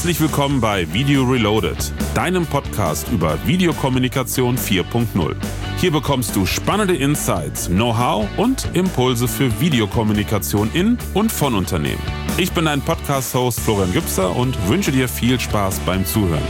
Herzlich willkommen bei Video Reloaded, deinem Podcast über Videokommunikation 4.0. Hier bekommst du spannende Insights, Know-how und Impulse für Videokommunikation in und von Unternehmen. Ich bin dein Podcast-Host Florian Gübser und wünsche dir viel Spaß beim Zuhören.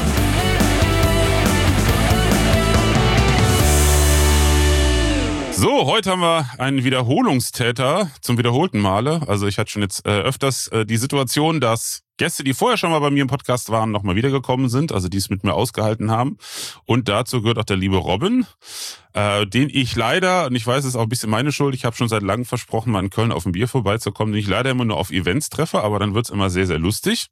So, heute haben wir einen Wiederholungstäter zum wiederholten Male. Also ich hatte schon jetzt öfters die Situation, dass Gäste, die vorher schon mal bei mir im Podcast waren, nochmal wiedergekommen sind, also die es mit mir ausgehalten haben. Und dazu gehört auch der liebe Robin, den ich leider, und ich weiß, es ist auch ein bisschen meine Schuld, ich habe schon seit langem versprochen, mal in Köln auf ein Bier vorbeizukommen, den ich leider immer nur auf Events treffe, aber dann wird's immer sehr, sehr lustig.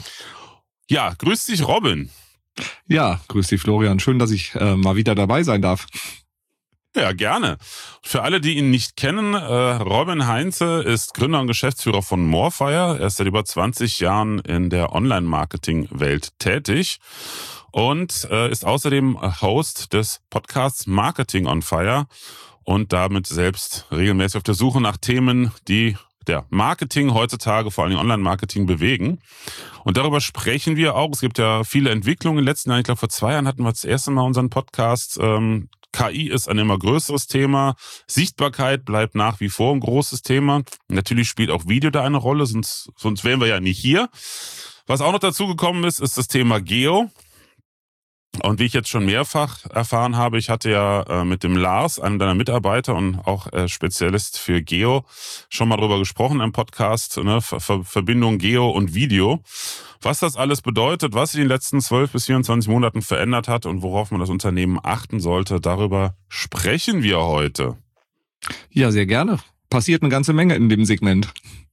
Ja, grüß dich, Robin. Ja, grüß dich, Florian. Schön, dass ich mal wieder dabei sein darf. Ja, gerne. Für alle, die ihn nicht kennen, Robin Heinze ist Gründer und Geschäftsführer von Morefire. Er ist seit über 20 Jahren in der Online-Marketing-Welt tätig und ist außerdem Host des Podcasts Marketing on Fire und damit selbst regelmäßig auf der Suche nach Themen, die der Marketing heutzutage, vor allem Online-Marketing, bewegen. Und darüber sprechen wir auch. Es gibt ja viele Entwicklungen in den letzten Jahren. Ich glaube, vor 2 Jahren hatten wir das erste Mal unseren Podcast. KI ist ein immer größeres Thema. Sichtbarkeit bleibt nach wie vor ein großes Thema. Natürlich spielt auch Video da eine Rolle, sonst wären wir ja nicht hier. Was auch noch dazu gekommen ist das Thema Geo. Und wie ich jetzt schon mehrfach erfahren habe, ich hatte ja mit dem Lars, einem deiner Mitarbeiter und auch Spezialist für Geo, schon mal drüber gesprochen im Podcast, ne? Verbindung Geo und Video. Was das alles bedeutet, was sich in den letzten 12 bis 24 Monaten verändert hat und worauf man das Unternehmen achten sollte, darüber sprechen wir heute. Ja, sehr gerne. Passiert eine ganze Menge in dem Segment.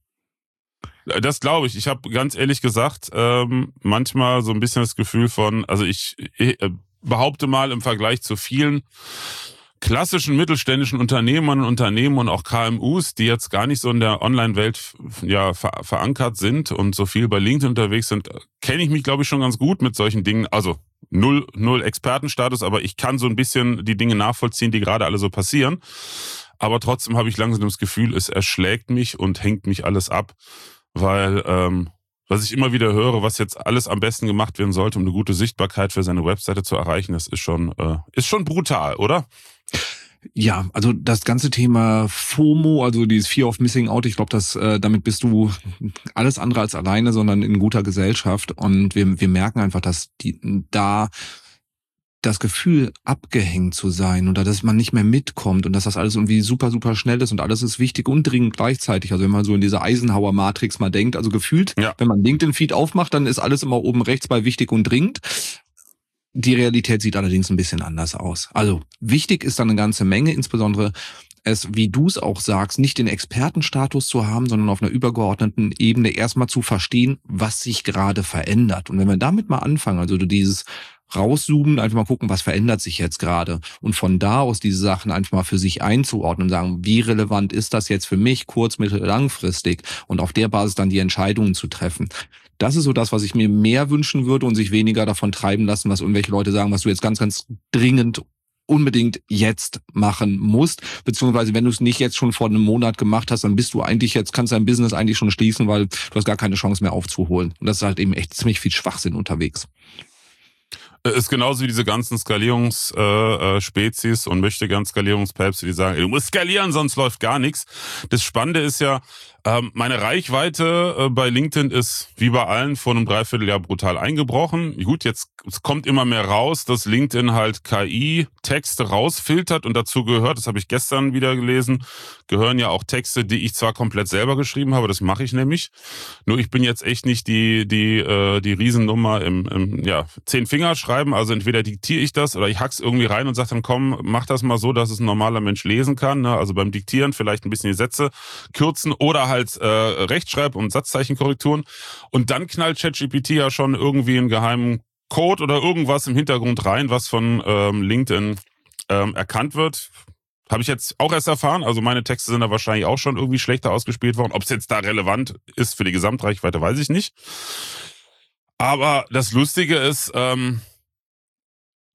Das glaube ich. Ich habe ganz ehrlich gesagt manchmal so ein bisschen das Gefühl von, also ich behaupte mal im Vergleich zu vielen klassischen mittelständischen Unternehmern und Unternehmen und auch KMUs, die jetzt gar nicht so in der Online-Welt ja verankert sind und so viel bei LinkedIn unterwegs sind, kenne ich mich, glaube ich, schon ganz gut mit solchen Dingen. Also null Expertenstatus, aber ich kann so ein bisschen die Dinge nachvollziehen, die gerade alle so passieren. Aber trotzdem habe ich langsam das Gefühl, es erschlägt mich und hängt mich alles ab, weil was ich immer wieder höre, was jetzt alles am besten gemacht werden sollte, um eine gute Sichtbarkeit für seine Webseite zu erreichen, das ist schon brutal, oder? Ja, also das ganze Thema FOMO, also dieses Fear of Missing Out, ich glaube, damit bist du alles andere als alleine, sondern in guter Gesellschaft. Und wir merken einfach, dass da das Gefühl, abgehängt zu sein oder dass man nicht mehr mitkommt und dass das alles irgendwie super, super schnell ist und alles ist wichtig und dringend gleichzeitig. Also wenn man so in diese Eisenhower-Matrix mal denkt, also gefühlt, ja, wenn man LinkedIn-Feed aufmacht, dann ist alles immer oben rechts bei wichtig und dringend. Die Realität sieht allerdings ein bisschen anders aus. Also wichtig ist dann eine ganze Menge, insbesondere es, wie du es auch sagst, nicht den Expertenstatus zu haben, sondern auf einer übergeordneten Ebene erstmal zu verstehen, was sich gerade verändert. Und wenn wir damit mal anfangen, also dieses rauszoomen, einfach mal gucken, was verändert sich jetzt gerade und von da aus diese Sachen einfach mal für sich einzuordnen und sagen, wie relevant ist das jetzt für mich, kurz-, mittel-, langfristig und auf der Basis dann die Entscheidungen zu treffen. Das ist so das, was ich mir mehr wünschen würde und sich weniger davon treiben lassen, was irgendwelche Leute sagen, was du jetzt ganz, ganz dringend unbedingt jetzt machen musst, beziehungsweise wenn du es nicht jetzt schon vor einem Monat gemacht hast, dann kannst dein Business eigentlich schon schließen, weil du hast gar keine Chance mehr aufzuholen. Und das ist halt eben echt ziemlich viel Schwachsinn unterwegs. Ist genauso wie diese ganzen Skalierungsspezies und möchtegern Skalierungspäpste, die sagen, du musst skalieren, sonst läuft gar nichts. Das Spannende ist ja, meine Reichweite bei LinkedIn ist wie bei allen vor einem Dreivierteljahr brutal eingebrochen. Gut, jetzt kommt immer mehr raus, dass LinkedIn halt KI-Texte rausfiltert und dazu gehört, das habe ich gestern wieder gelesen, gehören ja auch Texte, die ich zwar komplett selber geschrieben habe, das mache ich nämlich. Nur ich bin jetzt echt nicht die Riesennummer im 10 Finger schreiben, also entweder diktiere ich das oder ich hack's irgendwie rein und sage dann, komm, mach das mal so, dass es ein normaler Mensch lesen kann, ne? Also beim Diktieren vielleicht ein bisschen die Sätze kürzen oder halt Rechtschreib- und Satzzeichenkorrekturen und dann knallt ChatGPT ja schon irgendwie einen geheimen Code oder irgendwas im Hintergrund rein, was von LinkedIn erkannt wird. Habe ich jetzt auch erst erfahren, also meine Texte sind da wahrscheinlich auch schon irgendwie schlechter ausgespielt worden. Ob es jetzt da relevant ist für die Gesamtreichweite, weiß ich nicht. Aber das Lustige ist,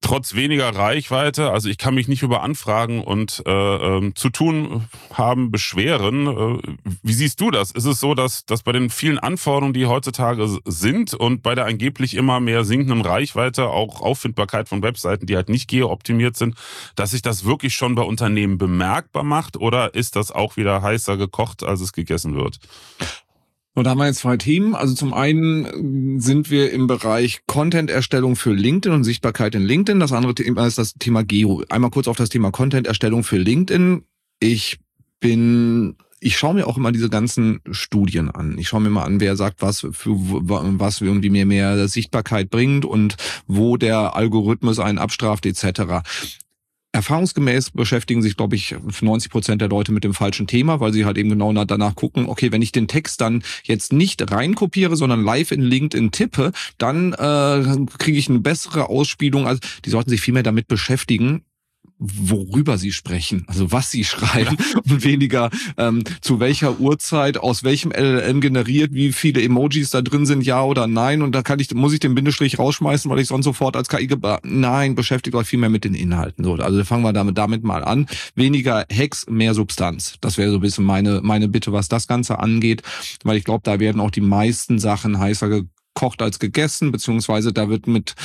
trotz weniger Reichweite, also ich kann mich nicht über Anfragen und zu tun haben beschweren. Wie siehst du das? Ist es so, dass bei den vielen Anforderungen, die heutzutage sind und bei der angeblich immer mehr sinkenden Reichweite, auch Auffindbarkeit von Webseiten, die halt nicht geo-optimiert sind, dass sich das wirklich schon bei Unternehmen bemerkbar macht, oder ist das auch wieder heißer gekocht, als es gegessen wird? Und da haben wir jetzt 2 Themen. Also zum einen sind wir im Bereich Content-Erstellung für LinkedIn und Sichtbarkeit in LinkedIn. Das andere Thema ist das Thema Geo. Einmal kurz auf das Thema Content-Erstellung für LinkedIn. Ich schaue mir auch immer diese ganzen Studien an. Ich schaue mir mal an, wer sagt, was irgendwie mir mehr Sichtbarkeit bringt und wo der Algorithmus einen abstraft etc. Erfahrungsgemäß beschäftigen sich, glaube ich, 90% der Leute mit dem falschen Thema, weil sie halt eben genau danach gucken, okay, wenn ich den Text dann jetzt nicht reinkopiere, sondern live in LinkedIn tippe, dann kriege ich eine bessere Ausspielung. Also die sollten sich viel mehr damit beschäftigen, worüber sie sprechen, also was sie schreiben, und weniger zu welcher Uhrzeit, aus welchem LLM generiert, wie viele Emojis da drin sind, ja oder nein, und da muss ich den Bindestrich rausschmeißen, weil ich sonst sofort als KI nein, beschäftigt euch viel mehr mit den Inhalten. So, also fangen wir damit mal an. Weniger Hacks, mehr Substanz. Das wäre so ein bisschen meine Bitte, was das Ganze angeht, weil ich glaube, da werden auch die meisten Sachen heißer gekocht als gegessen, beziehungsweise da wird mit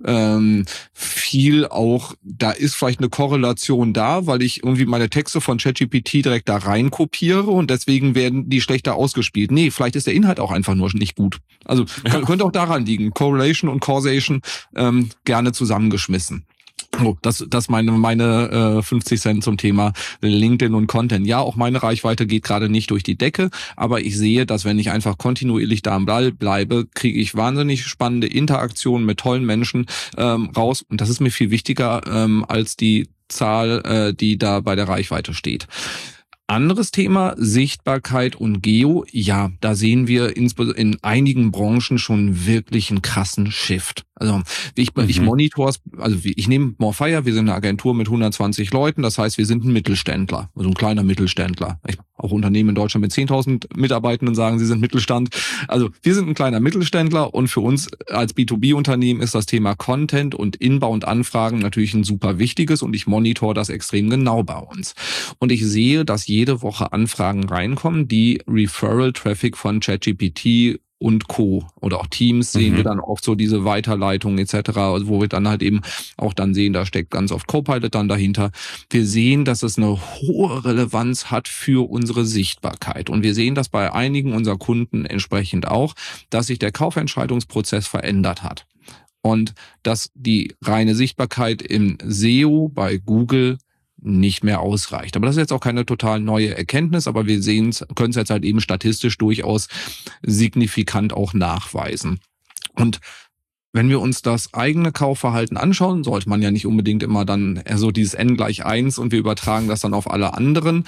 viel auch, da ist vielleicht eine Korrelation da, weil ich irgendwie meine Texte von ChatGPT direkt da rein kopiere und deswegen werden die schlechter ausgespielt. Nee, vielleicht ist der Inhalt auch einfach nur nicht gut. Also könnte auch daran liegen. Correlation und Causation gerne zusammengeschmissen. Oh, das meine 50 Cent zum Thema LinkedIn und Content. Ja, auch meine Reichweite geht gerade nicht durch die Decke, aber ich sehe, dass wenn ich einfach kontinuierlich da am Ball bleibe, kriege ich wahnsinnig spannende Interaktionen mit tollen Menschen raus. Und das ist mir viel wichtiger als die Zahl, die da bei der Reichweite steht. Anderes Thema, Sichtbarkeit und Geo. Ja, da sehen wir in einigen Branchen schon wirklich einen krassen Shift. Also ich monitors, also ich nehme Morfire, wir sind eine Agentur mit 120 Leuten, das heißt, wir sind ein Mittelständler, also ein kleiner Mittelständler. Auch Unternehmen in Deutschland mit 10.000 Mitarbeitenden sagen, sie sind Mittelstand. Also wir sind ein kleiner Mittelständler und für uns als B2B-Unternehmen ist das Thema Content und Inbound-Anfragen natürlich ein super wichtiges und ich monitor das extrem genau bei uns. Und ich sehe, dass jede Woche Anfragen reinkommen, die Referral-Traffic von ChatGPT und Co. oder auch Teams sehen wir dann oft so diese Weiterleitungen etc., also wo wir dann halt eben auch dann sehen, da steckt ganz oft Copilot dann dahinter. Wir sehen, dass es eine hohe Relevanz hat für unsere Sichtbarkeit und wir sehen das bei einigen unserer Kunden entsprechend auch, dass sich der Kaufentscheidungsprozess verändert hat und dass die reine Sichtbarkeit im SEO bei Google nicht mehr ausreicht. Aber das ist jetzt auch keine total neue Erkenntnis, aber wir können es jetzt halt eben statistisch durchaus signifikant auch nachweisen. Und wenn wir uns das eigene Kaufverhalten anschauen, sollte man ja nicht unbedingt immer dann so dieses n=1 und wir übertragen das dann auf alle anderen.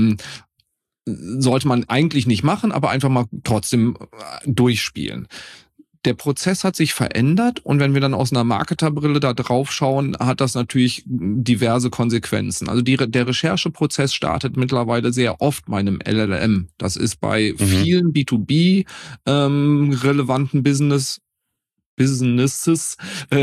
Sollte man eigentlich nicht machen, aber einfach mal trotzdem durchspielen. Der Prozess hat sich verändert und wenn wir dann aus einer Marketerbrille da drauf schauen, hat das natürlich diverse Konsequenzen. Also der Rechercheprozess startet mittlerweile sehr oft bei einem LLM. Das ist bei vielen B2B relevanten Businesses ist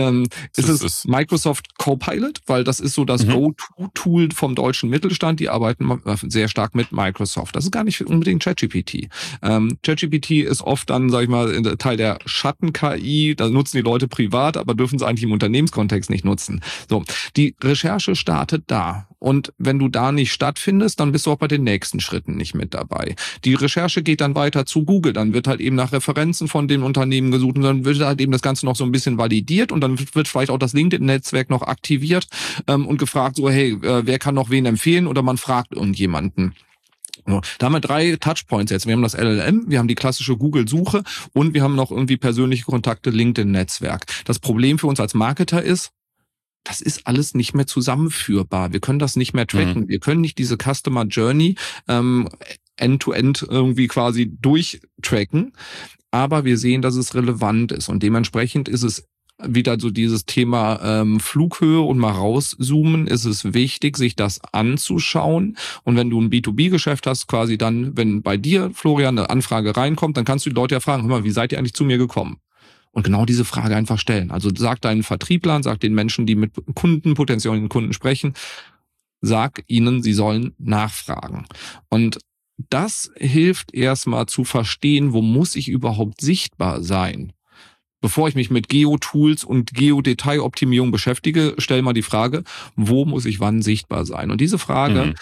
es Microsoft Copilot, weil das ist so das Go-To-Tool vom deutschen Mittelstand. Die arbeiten sehr stark mit Microsoft. Das ist gar nicht unbedingt ChatGPT. ChatGPT ist oft dann, sag ich mal, Teil der Schatten-KI. Da nutzen die Leute privat, aber dürfen es eigentlich im Unternehmenskontext nicht nutzen. So, die Recherche startet da. Und wenn du da nicht stattfindest, dann bist du auch bei den nächsten Schritten nicht mit dabei. Die Recherche geht dann weiter zu Google. Dann wird halt eben nach Referenzen von dem Unternehmen gesucht und dann wird halt eben das Ganze noch so ein bisschen validiert und dann wird vielleicht auch das LinkedIn-Netzwerk noch aktiviert und gefragt so, hey, wer kann noch wen empfehlen? Oder man fragt irgendjemanden. Da haben wir 3 Touchpoints jetzt. Wir haben das LLM, wir haben die klassische Google-Suche und wir haben noch irgendwie persönliche Kontakte, LinkedIn-Netzwerk. Das Problem für uns als Marketer ist, das ist alles nicht mehr zusammenführbar. Wir können das nicht mehr tracken. Wir können nicht diese Customer Journey end-to-end irgendwie quasi durchtracken. Aber wir sehen, dass es relevant ist. Und dementsprechend ist es wieder so dieses Thema Flughöhe und mal rauszoomen, ist es wichtig, sich das anzuschauen. Und wenn du ein B2B-Geschäft hast, quasi dann, wenn bei dir, Florian, eine Anfrage reinkommt, dann kannst du die Leute ja fragen, hör mal, wie seid ihr eigentlich zu mir gekommen? Und genau diese Frage einfach stellen. Also sag deinen Vertrieblern, sag den Menschen, die mit potenziellen Kunden sprechen, sag ihnen, sie sollen nachfragen. Und das hilft erstmal zu verstehen, wo muss ich überhaupt sichtbar sein. Bevor ich mich mit Geo-Tools und Geo-Detailoptimierung beschäftige, stell mal die Frage, wo muss ich wann sichtbar sein? Und diese Frage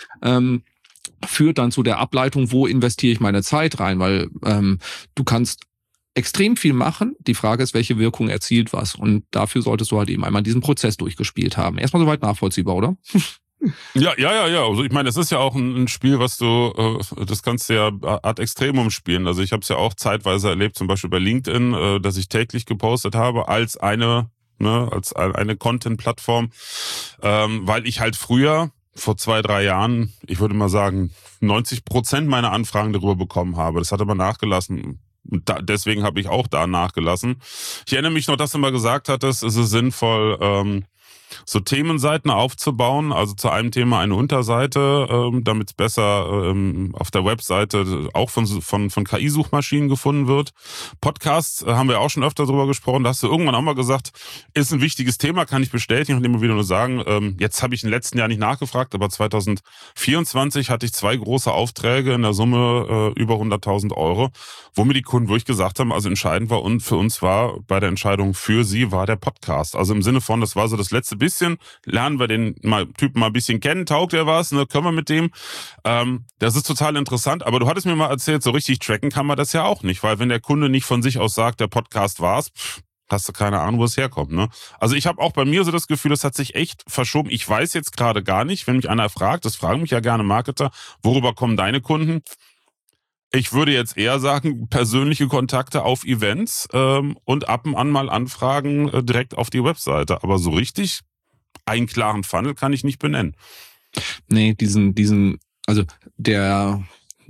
führt dann zu der Ableitung, wo investiere ich meine Zeit rein? Weil du kannst extrem viel machen. Die Frage ist, welche Wirkung erzielt was? Und dafür solltest du halt eben einmal diesen Prozess durchgespielt haben. Erstmal soweit nachvollziehbar, oder? Ja. Also ich meine, das ist ja auch ein Spiel, was du, das kannst du ja ad extremum spielen. Also ich habe es ja auch zeitweise erlebt, zum Beispiel bei LinkedIn, dass ich täglich gepostet habe als eine Content-Plattform, weil ich halt früher, vor 2-3 Jahren, ich würde mal sagen, 90% meiner Anfragen darüber bekommen habe. Das hat aber nachgelassen. Und deswegen habe ich auch da nachgelassen. Ich erinnere mich noch, dass du mal gesagt hattest, es ist sinnvoll, so Themenseiten aufzubauen, also zu einem Thema eine Unterseite, damit es besser auf der Webseite auch von KI-Suchmaschinen gefunden wird. Podcasts haben wir auch schon öfter drüber gesprochen, da hast du irgendwann auch mal gesagt, ist ein wichtiges Thema, kann ich bestätigen und immer wieder nur sagen, jetzt habe ich im letzten Jahr nicht nachgefragt, aber 2024 hatte ich 2 große Aufträge in der Summe über 100.000 €, wo mir die Kunden wirklich gesagt haben, also entscheidend war und für uns war bei der Entscheidung für sie war der Podcast. Also im Sinne von, das war so das letzte bisschen, lernen wir den Typen mal ein bisschen kennen, taugt er was, ne, können wir mit dem. Das ist total interessant, aber du hattest mir mal erzählt, so richtig tracken kann man das ja auch nicht, weil wenn der Kunde nicht von sich aus sagt, der Podcast war's, hast du keine Ahnung, wo es herkommt, ne? Also ich habe auch bei mir so das Gefühl, das hat sich echt verschoben. Ich weiß jetzt gerade gar nicht, wenn mich einer fragt, das fragen mich ja gerne Marketer, worüber kommen deine Kunden? Ich würde jetzt eher sagen, persönliche Kontakte auf Events und ab und an mal Anfragen direkt auf die Webseite. Aber so richtig einen klaren Funnel kann ich nicht benennen. Nee, also der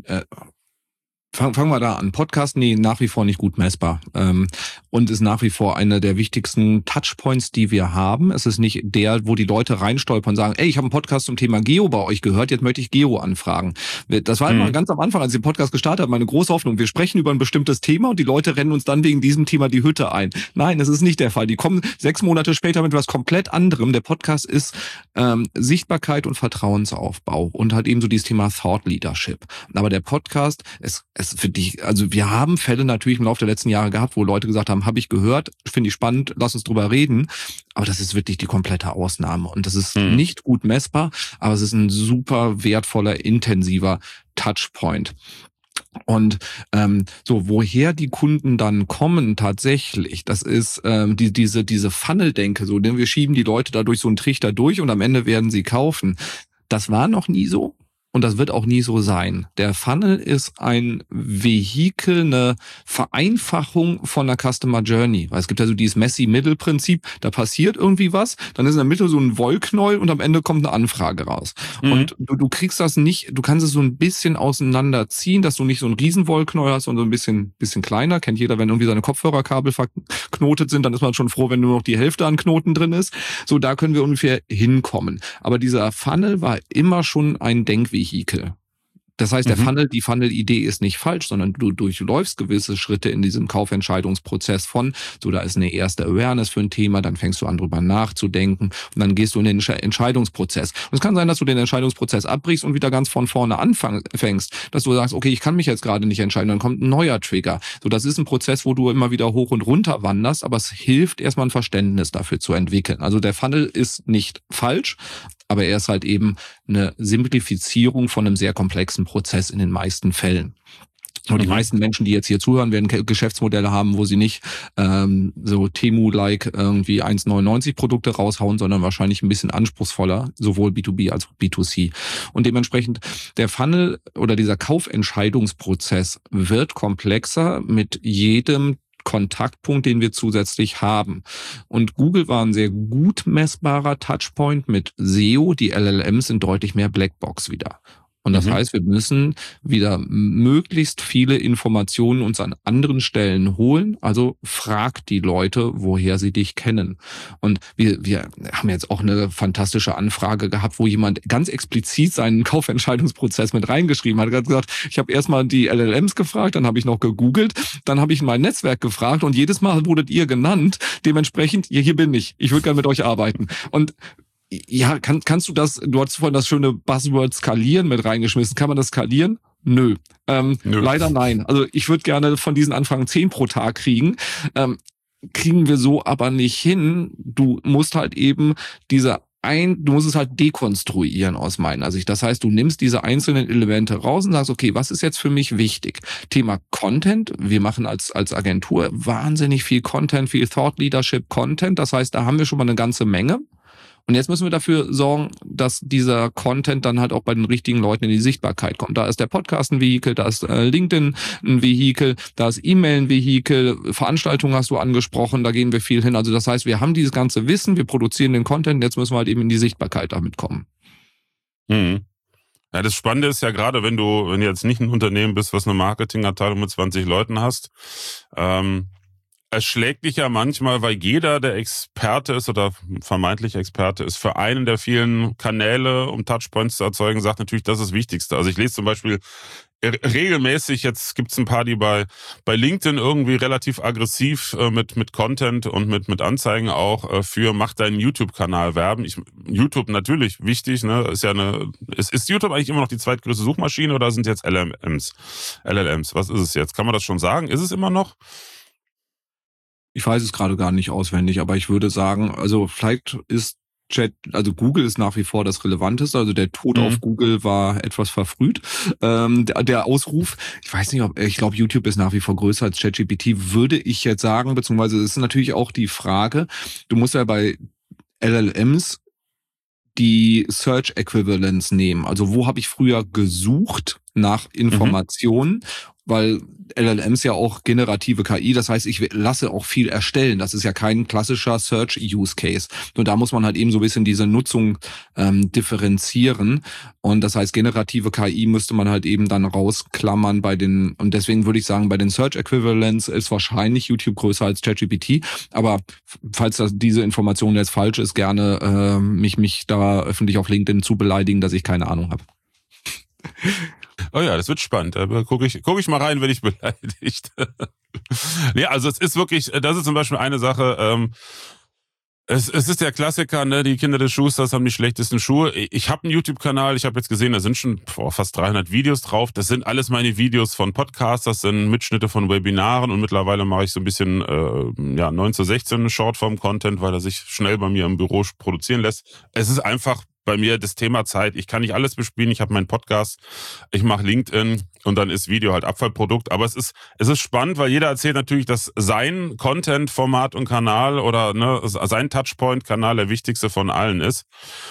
fangen wir da an. Podcast, nach wie vor nicht gut messbar. Und ist nach wie vor einer der wichtigsten Touchpoints, die wir haben. Es ist nicht der, wo die Leute reinstolpern und sagen, ey, ich habe einen Podcast zum Thema Geo bei euch gehört, jetzt möchte ich Geo anfragen. Das war immer ganz am Anfang, als ich den Podcast gestartet habe, meine große Hoffnung. Wir sprechen über ein bestimmtes Thema und die Leute rennen uns dann wegen diesem Thema die Hütte ein. Nein, das ist nicht der Fall. Die kommen 6 Monate später mit was komplett anderem. Der Podcast ist Sichtbarkeit und Vertrauensaufbau und halt eben so dieses Thema Thought Leadership. Aber der Podcast ist für dich, also wir haben Fälle natürlich im Laufe der letzten Jahre gehabt, wo Leute gesagt haben, habe ich gehört, finde ich spannend, lass uns drüber reden. Aber das ist wirklich die komplette Ausnahme. Und das ist nicht gut messbar, aber es ist ein super wertvoller, intensiver Touchpoint. Und so woher die Kunden dann kommen tatsächlich, das ist diese Funnel-Denke, so, denn wir schieben die Leute da durch so einen Trichter durch und am Ende werden sie kaufen. Das war noch nie so. Und das wird auch nie so sein. Der Funnel ist ein Vehikel, eine Vereinfachung von der Customer Journey. Weil es gibt ja so dieses Messy-Middle-Prinzip, da passiert irgendwie was, dann ist in der Mitte so ein Wollknäuel und am Ende kommt eine Anfrage raus. Und du kriegst das nicht, du kannst es so ein bisschen auseinanderziehen, dass du nicht so ein Riesenwollknäuel hast, sondern so ein bisschen kleiner. Kennt jeder, wenn irgendwie seine Kopfhörerkabel verknotet sind, dann ist man schon froh, wenn nur noch die Hälfte an Knoten drin ist. So, da können wir ungefähr hinkommen. Aber dieser Funnel war immer schon ein Denkvehikel. Das heißt, die Funnel-Idee ist nicht falsch, sondern du durchläufst gewisse Schritte in diesem Kaufentscheidungsprozess von, so da ist eine erste Awareness für ein Thema, dann fängst du an, drüber nachzudenken und dann gehst du in den Entscheidungsprozess. Und es kann sein, dass du den Entscheidungsprozess abbrichst und wieder ganz von vorne anfängst, dass du sagst, okay, ich kann mich jetzt gerade nicht entscheiden, dann kommt ein neuer Trigger. So, das ist ein Prozess, wo du immer wieder hoch und runter wanderst, aber es hilft erstmal ein Verständnis dafür zu entwickeln. Also der Funnel ist nicht falsch, aber er ist halt eben eine Simplifizierung von einem sehr komplexen Prozess in den meisten Fällen. Und die meisten Menschen, die jetzt hier zuhören, werden Geschäftsmodelle haben, wo sie nicht so Temu-like irgendwie 1,99 Produkte raushauen, sondern wahrscheinlich ein bisschen anspruchsvoller, sowohl B2B als auch B2C. Und dementsprechend der Funnel oder dieser Kaufentscheidungsprozess wird komplexer mit jedem Kontaktpunkt, den wir zusätzlich haben. Und Google war ein sehr gut messbarer Touchpoint mit SEO. Die LLMs sind deutlich mehr Blackbox wieder. Und das Mhm. heißt, wir müssen wieder möglichst viele Informationen uns an anderen Stellen holen. Also frag die Leute, woher sie dich kennen. Und wir haben jetzt auch eine fantastische Anfrage gehabt, wo jemand ganz explizit seinen Kaufentscheidungsprozess mit reingeschrieben hat. Er hat gesagt, ich habe erstmal die LLMs gefragt, dann habe ich noch gegoogelt, dann habe ich mein Netzwerk gefragt und jedes Mal wurdet ihr genannt. Dementsprechend, hier bin ich. Ich würde gerne mit euch arbeiten. Und ja, kannst du das, du hast vorhin das schöne Buzzword skalieren mit reingeschmissen. Kann man das skalieren? Nö. Nö. Leider nein. Also ich würde gerne von diesen Anfragen 10 pro Tag kriegen. Kriegen wir so aber nicht hin. Du musst halt eben du musst es halt dekonstruieren aus meiner Sicht. Das heißt, du nimmst diese einzelnen Elemente raus und sagst, okay, was ist jetzt für mich wichtig? Thema Content. Wir machen als Agentur wahnsinnig viel Content, viel Thought Leadership Content. Das heißt, da haben wir schon mal eine ganze Menge. Und jetzt müssen wir dafür sorgen, dass dieser Content dann halt auch bei den richtigen Leuten in die Sichtbarkeit kommt. Da ist der Podcast ein Vehikel, da ist LinkedIn ein Vehikel, da ist E-Mail ein Vehikel, Veranstaltungen hast du angesprochen, da gehen wir viel hin. Also das heißt, wir haben dieses ganze Wissen, wir produzieren den Content, jetzt müssen wir halt eben in die Sichtbarkeit damit kommen. Mhm. Ja, das Spannende ist ja gerade, wenn du jetzt nicht ein Unternehmen bist, was eine Marketingabteilung mit 20 Leuten hast, es schlägt dich ja manchmal, weil jeder, der Experte ist oder vermeintlich Experte ist, für einen der vielen Kanäle, um Touchpoints zu erzeugen, sagt natürlich, das ist das Wichtigste. Also ich lese zum Beispiel regelmäßig, jetzt gibt's ein paar, die bei LinkedIn irgendwie relativ aggressiv mit Content und mit Anzeigen auch für mach deinen YouTube-Kanal werben. YouTube natürlich wichtig, ne? Ist YouTube eigentlich immer noch die zweitgrößte Suchmaschine oder sind jetzt LLMs? Was ist es jetzt? Kann man das schon sagen? Ist es immer noch? Ich weiß es gerade gar nicht auswendig, aber ich würde sagen, also vielleicht ist Google ist nach wie vor das Relevanteste. Also der Tod auf Google war etwas verfrüht. Der Ausruf, ich glaube, YouTube ist nach wie vor größer als ChatGPT, würde ich jetzt sagen, beziehungsweise es ist natürlich auch die Frage, du musst ja bei LLMs die Search Equivalence nehmen. Also wo habe ich früher gesucht nach Informationen, weil LLMs ja auch generative KI, das heißt, ich lasse auch viel erstellen. Das ist ja kein klassischer Search-Use-Case. Nur da muss man halt eben so ein bisschen diese Nutzung differenzieren. Und das heißt, generative KI müsste man halt eben dann rausklammern und deswegen würde ich sagen, bei den Search Equivalents ist wahrscheinlich YouTube größer als ChatGPT. Aber falls diese Information jetzt falsch ist, gerne mich da öffentlich auf LinkedIn zu beleidigen, dass ich keine Ahnung habe. Oh ja, das wird spannend. Da guck ich mal rein, wenn ich beleidigt. Nee, also es ist wirklich, das ist zum Beispiel eine Sache, es ist der Klassiker, ne? Die Kinder des Schusters haben die schlechtesten Schuhe. Ich habe einen YouTube-Kanal, ich habe jetzt gesehen, da sind schon fast 300 Videos drauf. Das sind alles meine Videos von Podcasts, das sind Mitschnitte von Webinaren und mittlerweile mache ich so ein bisschen 9:16 Shortform-Content, weil er sich schnell bei mir im Büro produzieren lässt. Es ist einfach bei mir das Thema Zeit. Ich kann nicht alles bespielen. Ich habe meinen Podcast, ich mache LinkedIn und dann ist Video halt Abfallprodukt. Aber es ist spannend, weil jeder erzählt natürlich, dass sein Content-Format und Kanal oder sein Touchpoint-Kanal der wichtigste von allen ist.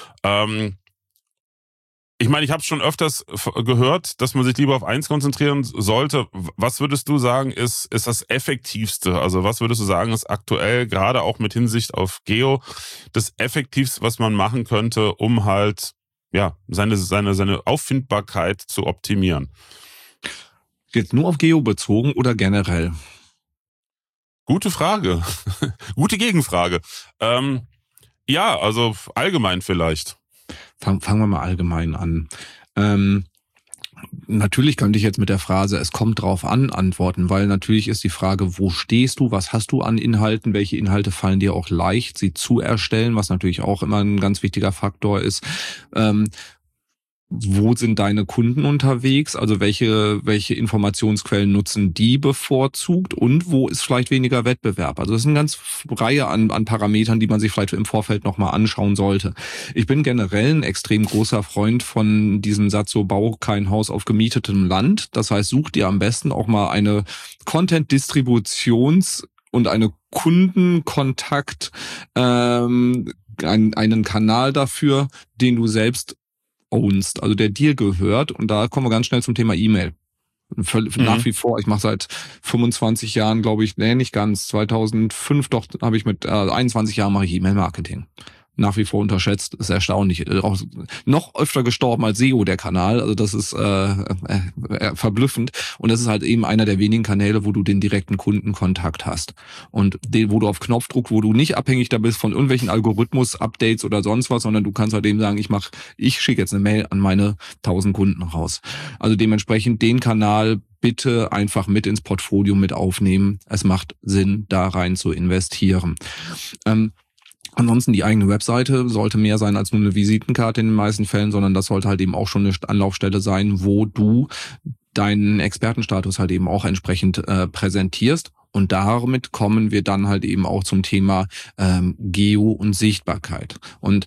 Ich meine, ich habe schon öfters gehört, dass man sich lieber auf eins konzentrieren sollte. Was würdest du sagen, ist das Effektivste? Also was würdest du sagen, ist aktuell, gerade auch mit Hinsicht auf Geo, das Effektivste, was man machen könnte, um halt seine Auffindbarkeit zu optimieren? Jetzt nur auf Geo bezogen oder generell? Gute Frage. Gute Gegenfrage. Also allgemein vielleicht. Fangen wir mal allgemein an. Natürlich könnte ich jetzt mit der Phrase, es kommt drauf an, antworten, weil natürlich ist die Frage, wo stehst du, was hast du an Inhalten, welche Inhalte fallen dir auch leicht, sie zu erstellen, was natürlich auch immer ein ganz wichtiger Faktor ist. Wo sind deine Kunden unterwegs? Also welche Informationsquellen nutzen die bevorzugt und wo ist vielleicht weniger Wettbewerb? Also das ist eine ganz Reihe an Parametern, die man sich vielleicht im Vorfeld nochmal anschauen sollte. Ich bin generell ein extrem großer Freund von diesem Satz, so bau kein Haus auf gemietetem Land. Das heißt, such dir am besten auch mal eine Content-Distributions- und eine Kundenkontakt, einen Kanal dafür, den du selbst ownst, also der dir gehört. Und da kommen wir ganz schnell zum Thema E-Mail. Nach wie vor, ich mache seit 25 Jahren, glaube ich, nicht ganz, 2005 habe ich mit 21 Jahren mache ich E-Mail-Marketing. nach wie vor unterschätzt, ist erstaunlich. Auch noch öfter gestorben als SEO, der Kanal. Also das ist verblüffend. Und das ist halt eben einer der wenigen Kanäle, wo du den direkten Kundenkontakt hast. Und den, wo du auf Knopfdruck, wo du nicht abhängig da bist von irgendwelchen Algorithmus-Updates oder sonst was, sondern du kannst halt eben sagen, ich schicke jetzt eine Mail an meine 1000 Kunden raus. Also dementsprechend den Kanal bitte einfach mit ins Portfolio mit aufnehmen. Es macht Sinn, da rein zu investieren. Ansonsten die eigene Webseite sollte mehr sein als nur eine Visitenkarte in den meisten Fällen, sondern das sollte halt eben auch schon eine Anlaufstelle sein, wo du deinen Expertenstatus halt eben auch entsprechend präsentierst. Und damit kommen wir dann halt eben auch zum Thema Geo und Sichtbarkeit. Und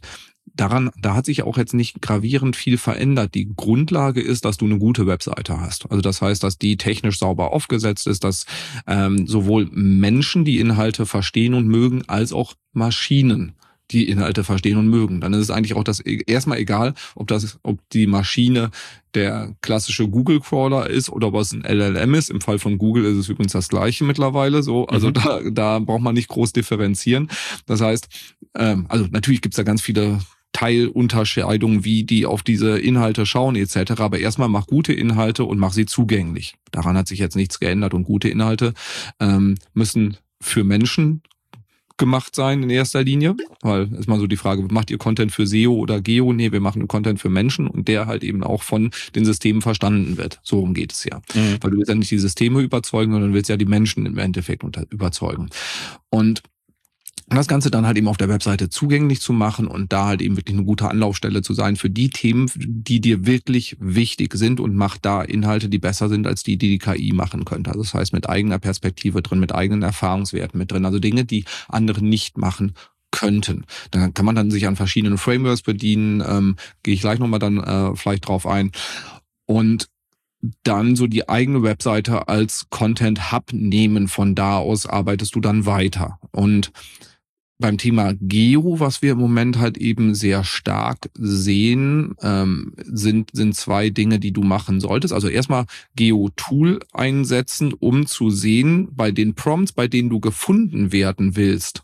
da hat sich auch jetzt nicht gravierend viel verändert. Die Grundlage ist, dass du eine gute Webseite hast. Also das heißt, dass die technisch sauber aufgesetzt ist, dass sowohl Menschen die Inhalte verstehen und mögen, als auch Maschinen die Inhalte verstehen und mögen. Dann ist es eigentlich auch das erstmal egal, ob die Maschine der klassische Google-Crawler ist oder was ein LLM ist. Im Fall von Google ist es übrigens das Gleiche mittlerweile so. Also da braucht man nicht groß differenzieren. Das heißt, also natürlich gibt's da ganz viele Teilunterscheidungen, wie die auf diese Inhalte schauen etc. Aber erstmal mach gute Inhalte und mach sie zugänglich. Daran hat sich jetzt nichts geändert und gute Inhalte müssen für Menschen gemacht sein in erster Linie, weil ist mal so die Frage, macht ihr Content für SEO oder Geo? Nee, wir machen Content für Menschen und der halt eben auch von den Systemen verstanden wird. So rum geht es ja. Weil du willst ja nicht die Systeme überzeugen, sondern du willst ja die Menschen im Endeffekt überzeugen. Und das Ganze dann halt eben auf der Webseite zugänglich zu machen und da halt eben wirklich eine gute Anlaufstelle zu sein für die Themen, die dir wirklich wichtig sind und macht da Inhalte, die besser sind als die KI machen könnte. Also das heißt mit eigener Perspektive drin, mit eigenen Erfahrungswerten mit drin, also Dinge, die andere nicht machen könnten. Da kann man dann sich an verschiedenen Frameworks bedienen, gehe ich gleich nochmal dann vielleicht drauf ein. Und dann so die eigene Webseite als Content Hub nehmen. Von da aus arbeitest du dann weiter. Und beim Thema Geo, was wir im Moment halt eben sehr stark sehen, sind zwei Dinge, die du machen solltest. Also erstmal Geo-Tool einsetzen, um zu sehen, bei den Prompts, bei denen du gefunden werden willst,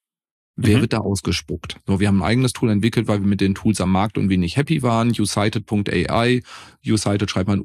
wer wird da ausgespuckt? So, wir haben ein eigenes Tool entwickelt, weil wir mit den Tools am Markt irgendwie nicht happy waren. Ucited.ai. Ucited schreibt man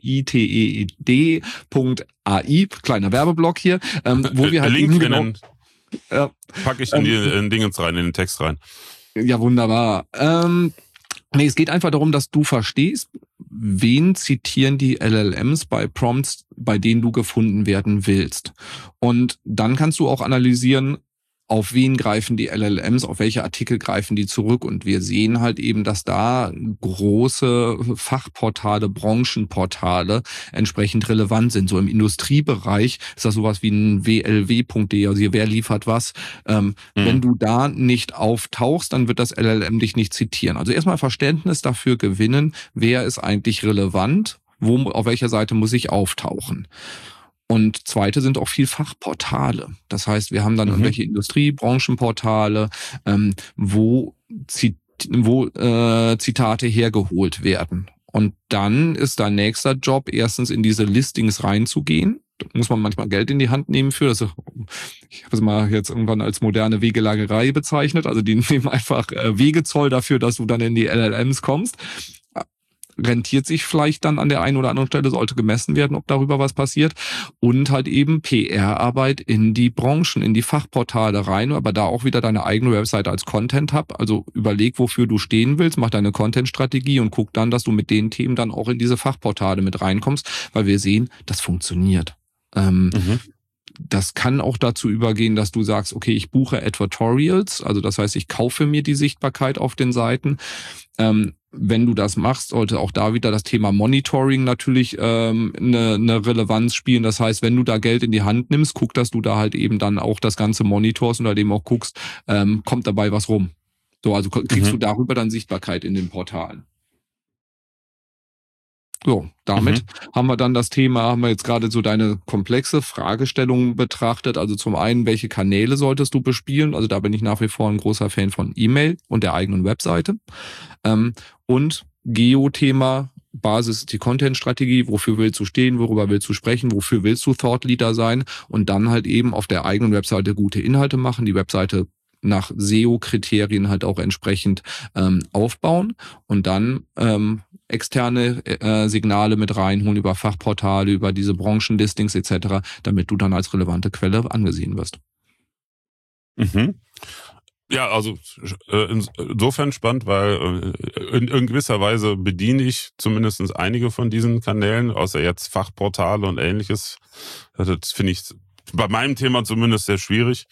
UCITED.ai. Kleiner Werbeblock hier. Wo wir halt Link packe ich in den Dingens rein, in den Text rein. Ja, wunderbar. Nee, es geht einfach darum, dass du verstehst, wen zitieren die LLMs bei Prompts, bei denen du gefunden werden willst. Und dann kannst du auch analysieren, auf wen greifen die LLMs, auf welche Artikel greifen die zurück. Und wir sehen halt eben, dass da große Fachportale, Branchenportale entsprechend relevant sind. So im Industriebereich ist das sowas wie ein WLW.de, also hier, wer liefert was. Wenn du da nicht auftauchst, dann wird das LLM dich nicht zitieren. Also erstmal Verständnis dafür gewinnen, wer ist eigentlich relevant, auf welcher Seite muss ich auftauchen. Und zweite sind auch viel Fachportale. Das heißt, wir haben dann irgendwelche Branchenportale, wo Zitate hergeholt werden. Und dann ist dein nächster Job, erstens in diese Listings reinzugehen. Da muss man manchmal Geld in die Hand nehmen für. Also, ich habe es mal jetzt irgendwann als moderne Wegelagerei bezeichnet. Also die nehmen einfach Wegezoll dafür, dass du dann in die LLMs kommst. Rentiert sich vielleicht dann an der einen oder anderen Stelle, sollte gemessen werden, ob darüber was passiert. Und halt eben PR-Arbeit in die Branchen, in die Fachportale rein, aber da auch wieder deine eigene Webseite als Content-Hub. Also überleg, wofür du stehen willst, mach deine Content-Strategie und guck dann, dass du mit den Themen dann auch in diese Fachportale mit reinkommst, weil wir sehen, das funktioniert. Das kann auch dazu übergehen, dass du sagst, okay, ich buche Advertorials, also das heißt, ich kaufe mir die Sichtbarkeit auf den Seiten. Wenn du das machst, sollte auch da wieder das Thema Monitoring natürlich eine Relevanz spielen. Das heißt, wenn du da Geld in die Hand nimmst, guck, dass du da halt eben dann auch das Ganze monitorst und halt eben auch guckst, kommt dabei was rum. So, also kriegst du darüber dann Sichtbarkeit in den Portalen. So, damit haben wir dann das Thema, haben wir jetzt gerade so deine komplexe Fragestellung betrachtet. Also zum einen, welche Kanäle solltest du bespielen? Also da bin ich nach wie vor ein großer Fan von E-Mail und der eigenen Webseite. Und Geo-Thema, Basis ist die Content-Strategie. Wofür willst du stehen? Worüber willst du sprechen? Wofür willst du Thought Leader sein? Und dann halt eben auf der eigenen Webseite gute Inhalte machen, die Webseite nach SEO-Kriterien halt auch entsprechend aufbauen und dann externe Signale mit reinholen über Fachportale, über diese Branchenlistings etc., damit du dann als relevante Quelle angesehen wirst. Mhm. Ja, also insofern spannend, weil in gewisser Weise bediene ich zumindest einige von diesen Kanälen, außer jetzt Fachportale und Ähnliches. Das finde ich bei meinem Thema zumindest sehr schwierig.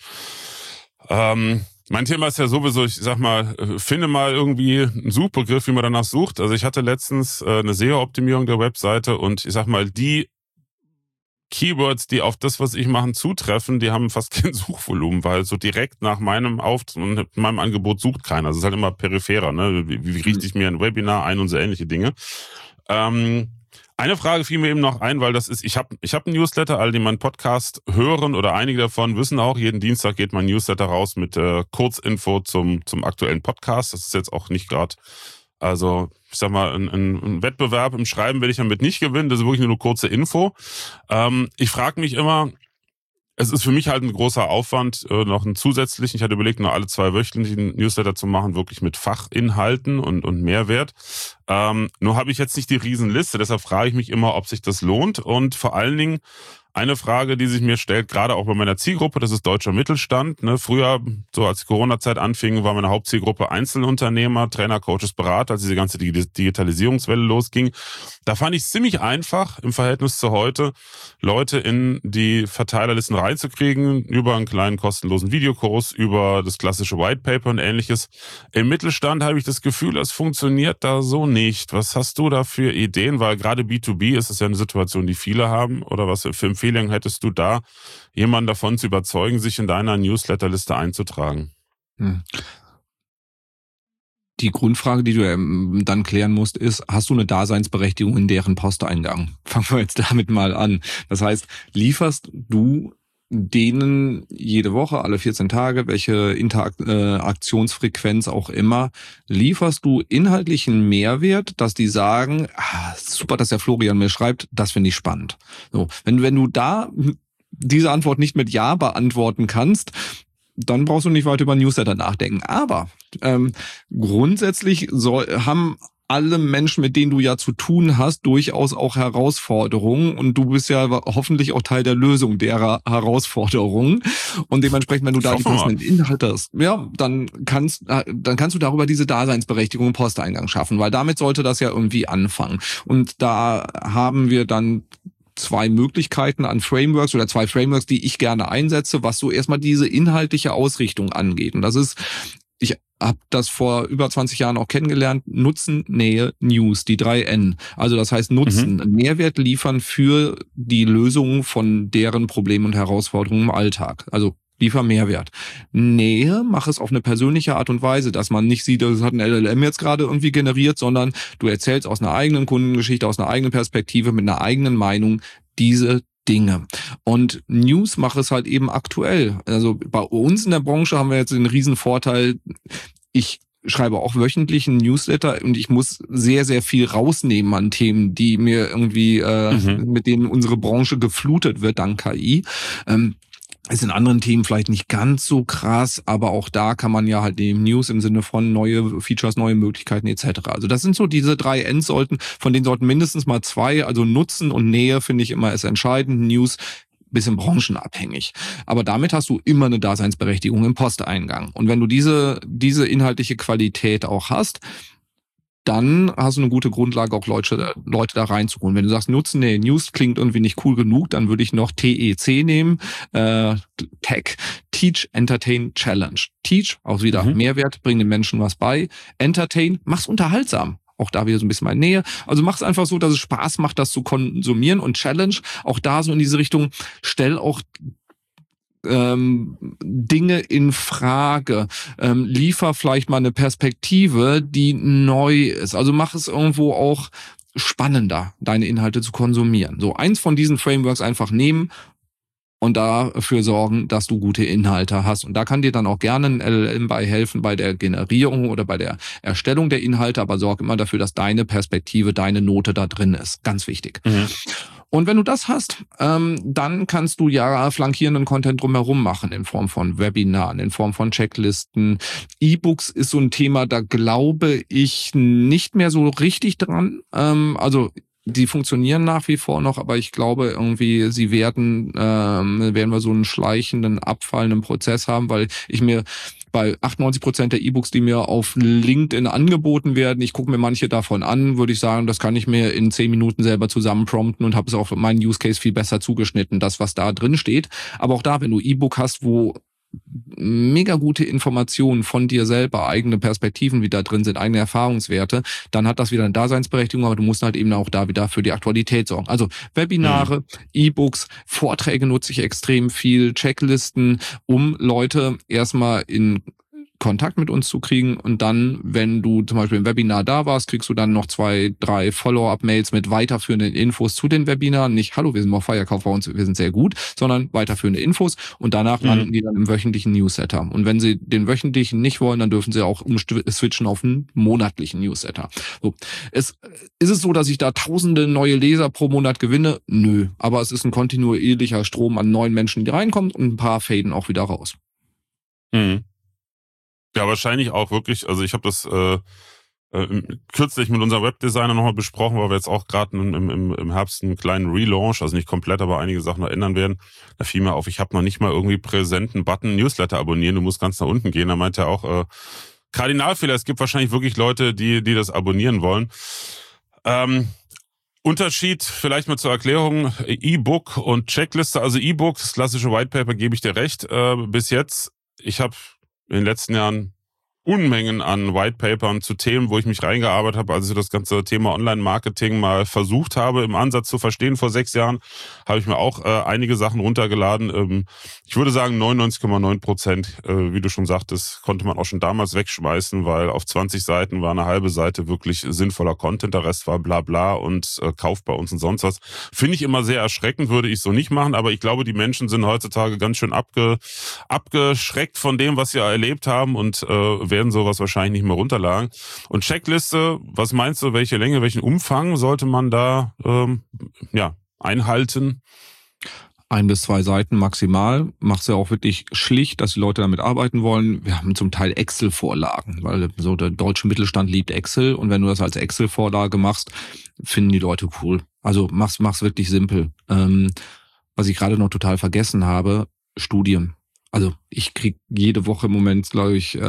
Mein Thema ist ja sowieso, ich sag mal, finde mal irgendwie einen Suchbegriff, wie man danach sucht. Also ich hatte letztens eine SEO-Optimierung der Webseite und ich sag mal, die Keywords, die auf das, was ich mache, zutreffen, die haben fast kein Suchvolumen, weil so direkt nach meinem meinem Angebot sucht keiner. Das ist halt immer peripherer, ne? Wie richte ich mir ein Webinar ein und so ähnliche Dinge. Eine Frage fiel mir eben noch ein, weil das ist, ich hab einen Newsletter, alle, die meinen Podcast hören oder einige davon wissen auch, jeden Dienstag geht mein Newsletter raus mit Kurzinfo zum aktuellen Podcast. Das ist jetzt auch nicht gerade, also ich sag mal, ein Wettbewerb im Schreiben will ich damit nicht gewinnen, das ist wirklich nur eine kurze Info. Ich frage mich immer, es ist für mich halt ein großer Aufwand, noch einen zusätzlichen, ich hatte überlegt, nur alle 2 wöchentlichen Newsletter zu machen, wirklich mit Fachinhalten und Mehrwert. Nur habe ich jetzt nicht die Riesenliste, deshalb frage ich mich immer, ob sich das lohnt. Und vor allen Dingen eine Frage, die sich mir stellt, gerade auch bei meiner Zielgruppe, das ist deutscher Mittelstand. Ne? Früher, so als die Corona-Zeit anfing, war meine Hauptzielgruppe Einzelunternehmer, Trainer, Coaches, Berater, als diese ganze Digitalisierungswelle losging. Da fand ich es ziemlich einfach, im Verhältnis zu heute, Leute in die Verteilerlisten reinzukriegen, über einen kleinen kostenlosen Videokurs, über das klassische White Paper und Ähnliches. Im Mittelstand habe ich das Gefühl, das funktioniert da so nicht. Was hast du da für Ideen? Weil gerade B2B ist es ja eine Situation, die viele haben. Oder was für Empfehlungen hättest du da, jemanden davon zu überzeugen, sich in deiner Newsletterliste einzutragen? Die Grundfrage, die du dann klären musst, ist, hast du eine Daseinsberechtigung in deren Posteingang? Fangen wir jetzt damit mal an. Das heißt, lieferst du denen jede Woche, alle 14 Tage, welche Interaktionsfrequenz auch immer, lieferst du inhaltlichen Mehrwert, dass die sagen, super, dass der Florian mir schreibt, das finde ich spannend. So, wenn du da diese Antwort nicht mit Ja beantworten kannst, dann brauchst du nicht weiter über Newsletter nachdenken. Aber grundsätzlich haben alle Menschen, mit denen du ja zu tun hast, durchaus auch Herausforderungen und du bist ja hoffentlich auch Teil der Lösung derer Herausforderungen und dementsprechend, wenn du da die passenden Inhalte hast, ja, dann kannst du darüber diese Daseinsberechtigung im Posteingang schaffen, weil damit sollte das ja irgendwie anfangen. Und da haben wir dann 2 Möglichkeiten an Frameworks oder 2 Frameworks, die ich gerne einsetze, was so erstmal diese inhaltliche Ausrichtung angeht. Und das ist, ich habe das vor über 20 Jahren auch kennengelernt, Nutzen, Nähe, News, die 3 N. Also das heißt Nutzen, Mehrwert liefern für die Lösung von deren Problemen und Herausforderungen im Alltag. Also liefer Mehrwert. Nähe, mach es auf eine persönliche Art und Weise, dass man nicht sieht, das hat ein LLM jetzt gerade irgendwie generiert, sondern du erzählst aus einer eigenen Kundengeschichte, aus einer eigenen Perspektive, mit einer eigenen Meinung diese Dinge. Und News macht es halt eben aktuell. Also bei uns in der Branche haben wir jetzt den riesen Vorteil, ich schreibe auch wöchentlich einen Newsletter und ich muss sehr, sehr viel rausnehmen an Themen, die mir irgendwie, mit denen unsere Branche geflutet wird dank KI. Ist in anderen Themen vielleicht nicht ganz so krass, aber auch da kann man ja halt dem News im Sinne von neue Features, neue Möglichkeiten etc. Also das sind so diese 3 Ends von denen sollten mindestens mal 2, also Nutzen und Nähe finde ich immer ist entscheidend, News bisschen branchenabhängig. Aber damit hast du immer eine Daseinsberechtigung im Posteingang. Und wenn du diese inhaltliche Qualität auch hast, dann hast du eine gute Grundlage, auch Leute da reinzuholen. Wenn du sagst, Nutzen, nee, News klingt irgendwie nicht cool genug, dann würde ich noch TEC nehmen, Tech, Teach, Entertain, Challenge. Teach, auch wieder Mehrwert, bring den Menschen was bei. Entertain, mach's unterhaltsam. Auch da wieder so ein bisschen mal Nähe. Also mach's einfach so, dass es Spaß macht, das zu konsumieren. Und Challenge, auch da so in diese Richtung, stell auch Dinge in Frage, liefer vielleicht mal eine Perspektive, die neu ist. Also mach es irgendwo auch spannender, deine Inhalte zu konsumieren. So eins von diesen Frameworks einfach nehmen und dafür sorgen, dass du gute Inhalte hast. Und da kann dir dann auch gerne ein LLM bei helfen, bei der Generierung oder bei der Erstellung der Inhalte, aber sorg immer dafür, dass deine Perspektive, deine Note da drin ist. Ganz wichtig. Und wenn du das hast, dann kannst du ja flankierenden Content drumherum machen in Form von Webinaren, in Form von Checklisten. E-Books ist so ein Thema, da glaube ich nicht mehr so richtig dran. Also die funktionieren nach wie vor noch, aber ich glaube irgendwie, sie werden wir so einen schleichenden, abfallenden Prozess haben, weil ich mir bei 98% der E-Books, die mir auf LinkedIn angeboten werden, ich gucke mir manche davon an, würde ich sagen, das kann ich mir in 10 Minuten selber zusammenprompten und habe es auf meinen Use Case viel besser zugeschnitten, das, was da drin steht. Aber auch da, wenn du E-Book hast, wo mega gute Informationen von dir selber, eigene Perspektiven wieder drin sind, eigene Erfahrungswerte, dann hat das wieder eine Daseinsberechtigung, aber du musst halt eben auch da wieder für die Aktualität sorgen. Also Webinare, E-Books, Vorträge nutze ich extrem viel, Checklisten, um Leute erstmal in Kontakt mit uns zu kriegen und dann, wenn du zum Beispiel im Webinar da warst, kriegst du dann noch 2, 3 Follow-up-Mails mit weiterführenden Infos zu den Webinaren. Nicht, hallo, wir sind Morfire, kauf bei uns, wir sind sehr gut, sondern weiterführende Infos und danach landen die dann im wöchentlichen Newsletter. Und wenn sie den wöchentlichen nicht wollen, dann dürfen sie auch umswitchen auf einen monatlichen Newsletter. So. Ist es so, dass ich da tausende neue Leser pro Monat gewinne? Nö. Aber es ist ein kontinuierlicher Strom an neuen Menschen, die reinkommen und ein paar faden auch wieder raus. Mhm. Ja, wahrscheinlich auch wirklich, also ich habe das kürzlich mit unserem Webdesigner nochmal besprochen, weil wir jetzt auch gerade im Herbst einen kleinen Relaunch, also nicht komplett, aber einige Sachen noch ändern werden. Da fiel mir auf, ich habe noch nicht mal irgendwie präsenten Button Newsletter abonnieren, du musst ganz nach unten gehen. Da meint er auch, Kardinalfehler, es gibt wahrscheinlich wirklich Leute, die das abonnieren wollen. Unterschied, vielleicht mal zur Erklärung, E-Book und Checkliste, also E-Book, das klassische White Paper, gebe ich dir recht, bis jetzt, ich habe in den letzten Jahren Unmengen an Whitepapern zu Themen, wo ich mich reingearbeitet habe, als ich das ganze Thema Online-Marketing mal versucht habe, im Ansatz zu verstehen. Vor 6 Jahren habe ich mir auch einige Sachen runtergeladen. Ich würde sagen 99,9%, wie du schon sagtest, konnte man auch schon damals wegschmeißen, weil auf 20 Seiten war eine halbe Seite wirklich sinnvoller Content, der Rest war bla bla und kauft bei uns und sonst was. Finde ich immer sehr erschreckend, würde ich so nicht machen, aber ich glaube, die Menschen sind heutzutage ganz schön abgeschreckt von dem, was sie erlebt haben und werden sowas wahrscheinlich nicht mehr runterladen. Und Checkliste, was meinst du, welche Länge, welchen Umfang sollte man da einhalten? 1 bis 2 Seiten maximal. Mach's ja auch wirklich schlicht, dass die Leute damit arbeiten wollen. Wir haben zum Teil Excel-Vorlagen, weil so der deutsche Mittelstand liebt Excel und wenn du das als Excel-Vorlage machst, finden die Leute cool. Also mach's wirklich simpel. Was ich gerade noch total vergessen habe, Studien. Also ich krieg jede Woche im Moment, glaube ich,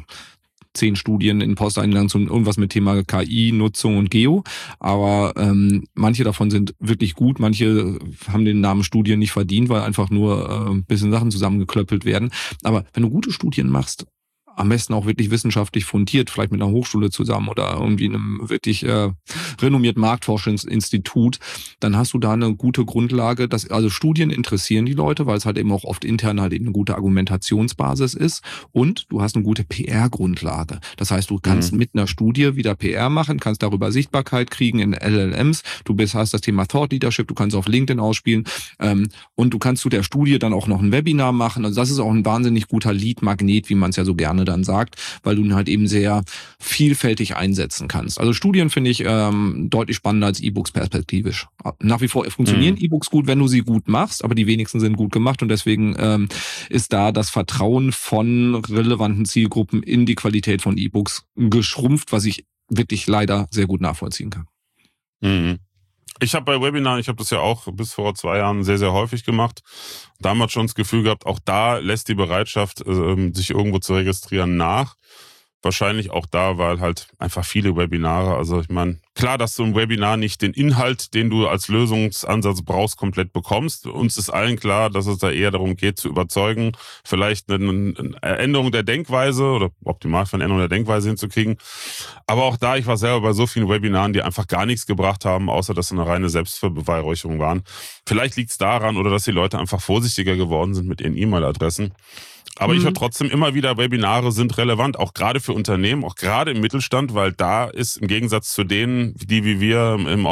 10 Studien in Posteingang zum irgendwas mit Thema KI, Nutzung und Geo. Aber manche davon sind wirklich gut, manche haben den Namen Studien nicht verdient, weil einfach nur ein bisschen Sachen zusammengeklöppelt werden. Aber wenn du gute Studien machst, am besten auch wirklich wissenschaftlich fundiert, vielleicht mit einer Hochschule zusammen oder irgendwie einem wirklich renommierten Marktforschungsinstitut, dann hast du da eine gute Grundlage. Also Studien interessieren die Leute, weil es halt eben auch oft intern halt eben eine gute Argumentationsbasis ist und du hast eine gute PR-Grundlage. Das heißt, du kannst mit einer Studie wieder PR machen, kannst darüber Sichtbarkeit kriegen in LLMs, hast das Thema Thought Leadership, du kannst auf LinkedIn ausspielen und du kannst zu der Studie dann auch noch ein Webinar machen. Also das ist auch ein wahnsinnig guter Lead-Magnet, wie man es ja so gerne dann sagt, weil du ihn halt eben sehr vielfältig einsetzen kannst. Also Studien finde ich deutlich spannender als E-Books perspektivisch. Nach wie vor funktionieren E-Books gut, wenn du sie gut machst, aber die wenigsten sind gut gemacht und deswegen ist da das Vertrauen von relevanten Zielgruppen in die Qualität von E-Books geschrumpft, was ich wirklich leider sehr gut nachvollziehen kann. Mhm. Ich habe bei Webinaren, ich habe das ja auch bis vor 2 Jahren sehr, sehr häufig gemacht. Damals schon das Gefühl gehabt, auch da lässt die Bereitschaft, sich irgendwo zu registrieren, nach. Wahrscheinlich auch da, weil halt einfach viele Webinare, also ich meine, klar, dass du im Webinar nicht den Inhalt, den du als Lösungsansatz brauchst, komplett bekommst. Uns ist allen klar, dass es da eher darum geht, zu überzeugen, vielleicht eine Änderung der Denkweise oder optimal für eine Änderung der Denkweise hinzukriegen. Aber auch da, ich war selber bei so vielen Webinaren, die einfach gar nichts gebracht haben, außer dass sie eine reine Selbstbeweihräucherung waren. Vielleicht liegt es daran oder dass die Leute einfach vorsichtiger geworden sind mit ihren E-Mail-Adressen. Aber ich höre trotzdem immer wieder, Webinare sind relevant, auch gerade für Unternehmen, auch gerade im Mittelstand, weil da ist im Gegensatz zu denen, die wie wir im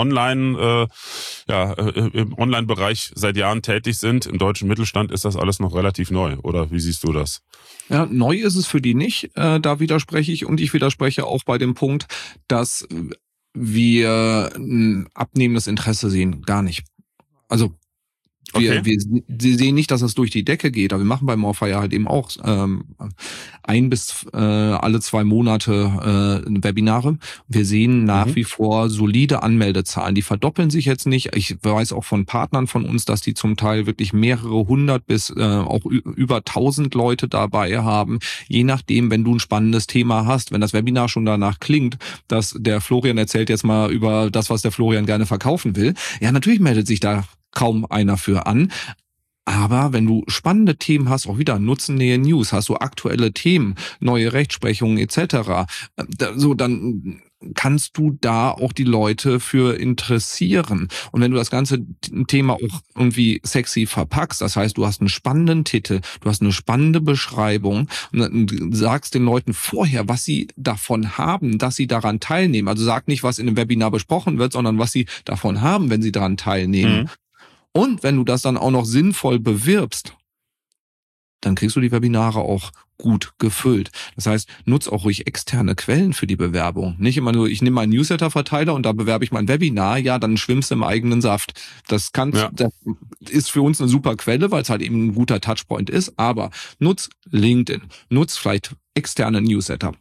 Online-Bereich seit Jahren tätig sind, im deutschen Mittelstand ist das alles noch relativ neu. Oder wie siehst du das? Ja, neu ist es für die nicht, da widerspreche ich und ich widerspreche auch bei dem Punkt, dass wir ein abnehmendes Interesse sehen, gar nicht. Also Okay. Sie sehen nicht, dass es durch die Decke geht, aber wir machen bei Morfire halt eben auch ein bis alle 2 Monate Webinare. Wir sehen nach wie vor solide Anmeldezahlen. Die verdoppeln sich jetzt nicht. Ich weiß auch von Partnern von uns, dass die zum Teil wirklich mehrere hundert bis auch über 1000 Leute dabei haben. Je nachdem, wenn du ein spannendes Thema hast, wenn das Webinar schon danach klingt, dass der Florian erzählt jetzt mal über das, was der Florian gerne verkaufen will. Ja, natürlich meldet sich da kaum einer für an. Aber wenn du spannende Themen hast, auch wieder Nutzennähe News, hast du aktuelle Themen, neue Rechtsprechungen etc., so dann kannst du da auch die Leute für interessieren. Und wenn du das ganze Thema auch irgendwie sexy verpackst, das heißt, du hast einen spannenden Titel, du hast eine spannende Beschreibung und sagst den Leuten vorher, was sie davon haben, dass sie daran teilnehmen. Also sag nicht, was in dem Webinar besprochen wird, sondern was sie davon haben, wenn sie daran teilnehmen. Und wenn du das dann auch noch sinnvoll bewirbst, dann kriegst du die Webinare auch gut gefüllt. Das heißt, nutz auch ruhig externe Quellen für die Bewerbung. Nicht immer nur, ich nehme meinen Newsletter-Verteiler und da bewerbe ich mein Webinar, ja, dann schwimmst du im eigenen Saft. Das ist für uns eine super Quelle, weil es halt eben ein guter Touchpoint ist, aber nutz LinkedIn, nutz vielleicht externe Newsletter.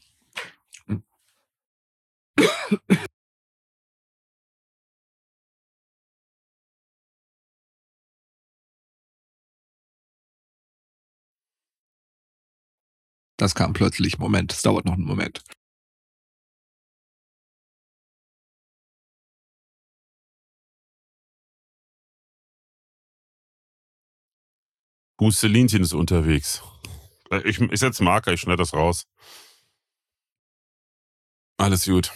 Das kam plötzlich. Moment, es dauert noch einen Moment. Gustelinchen ist unterwegs. Ich setze Marker, ich schneide das raus. Alles gut.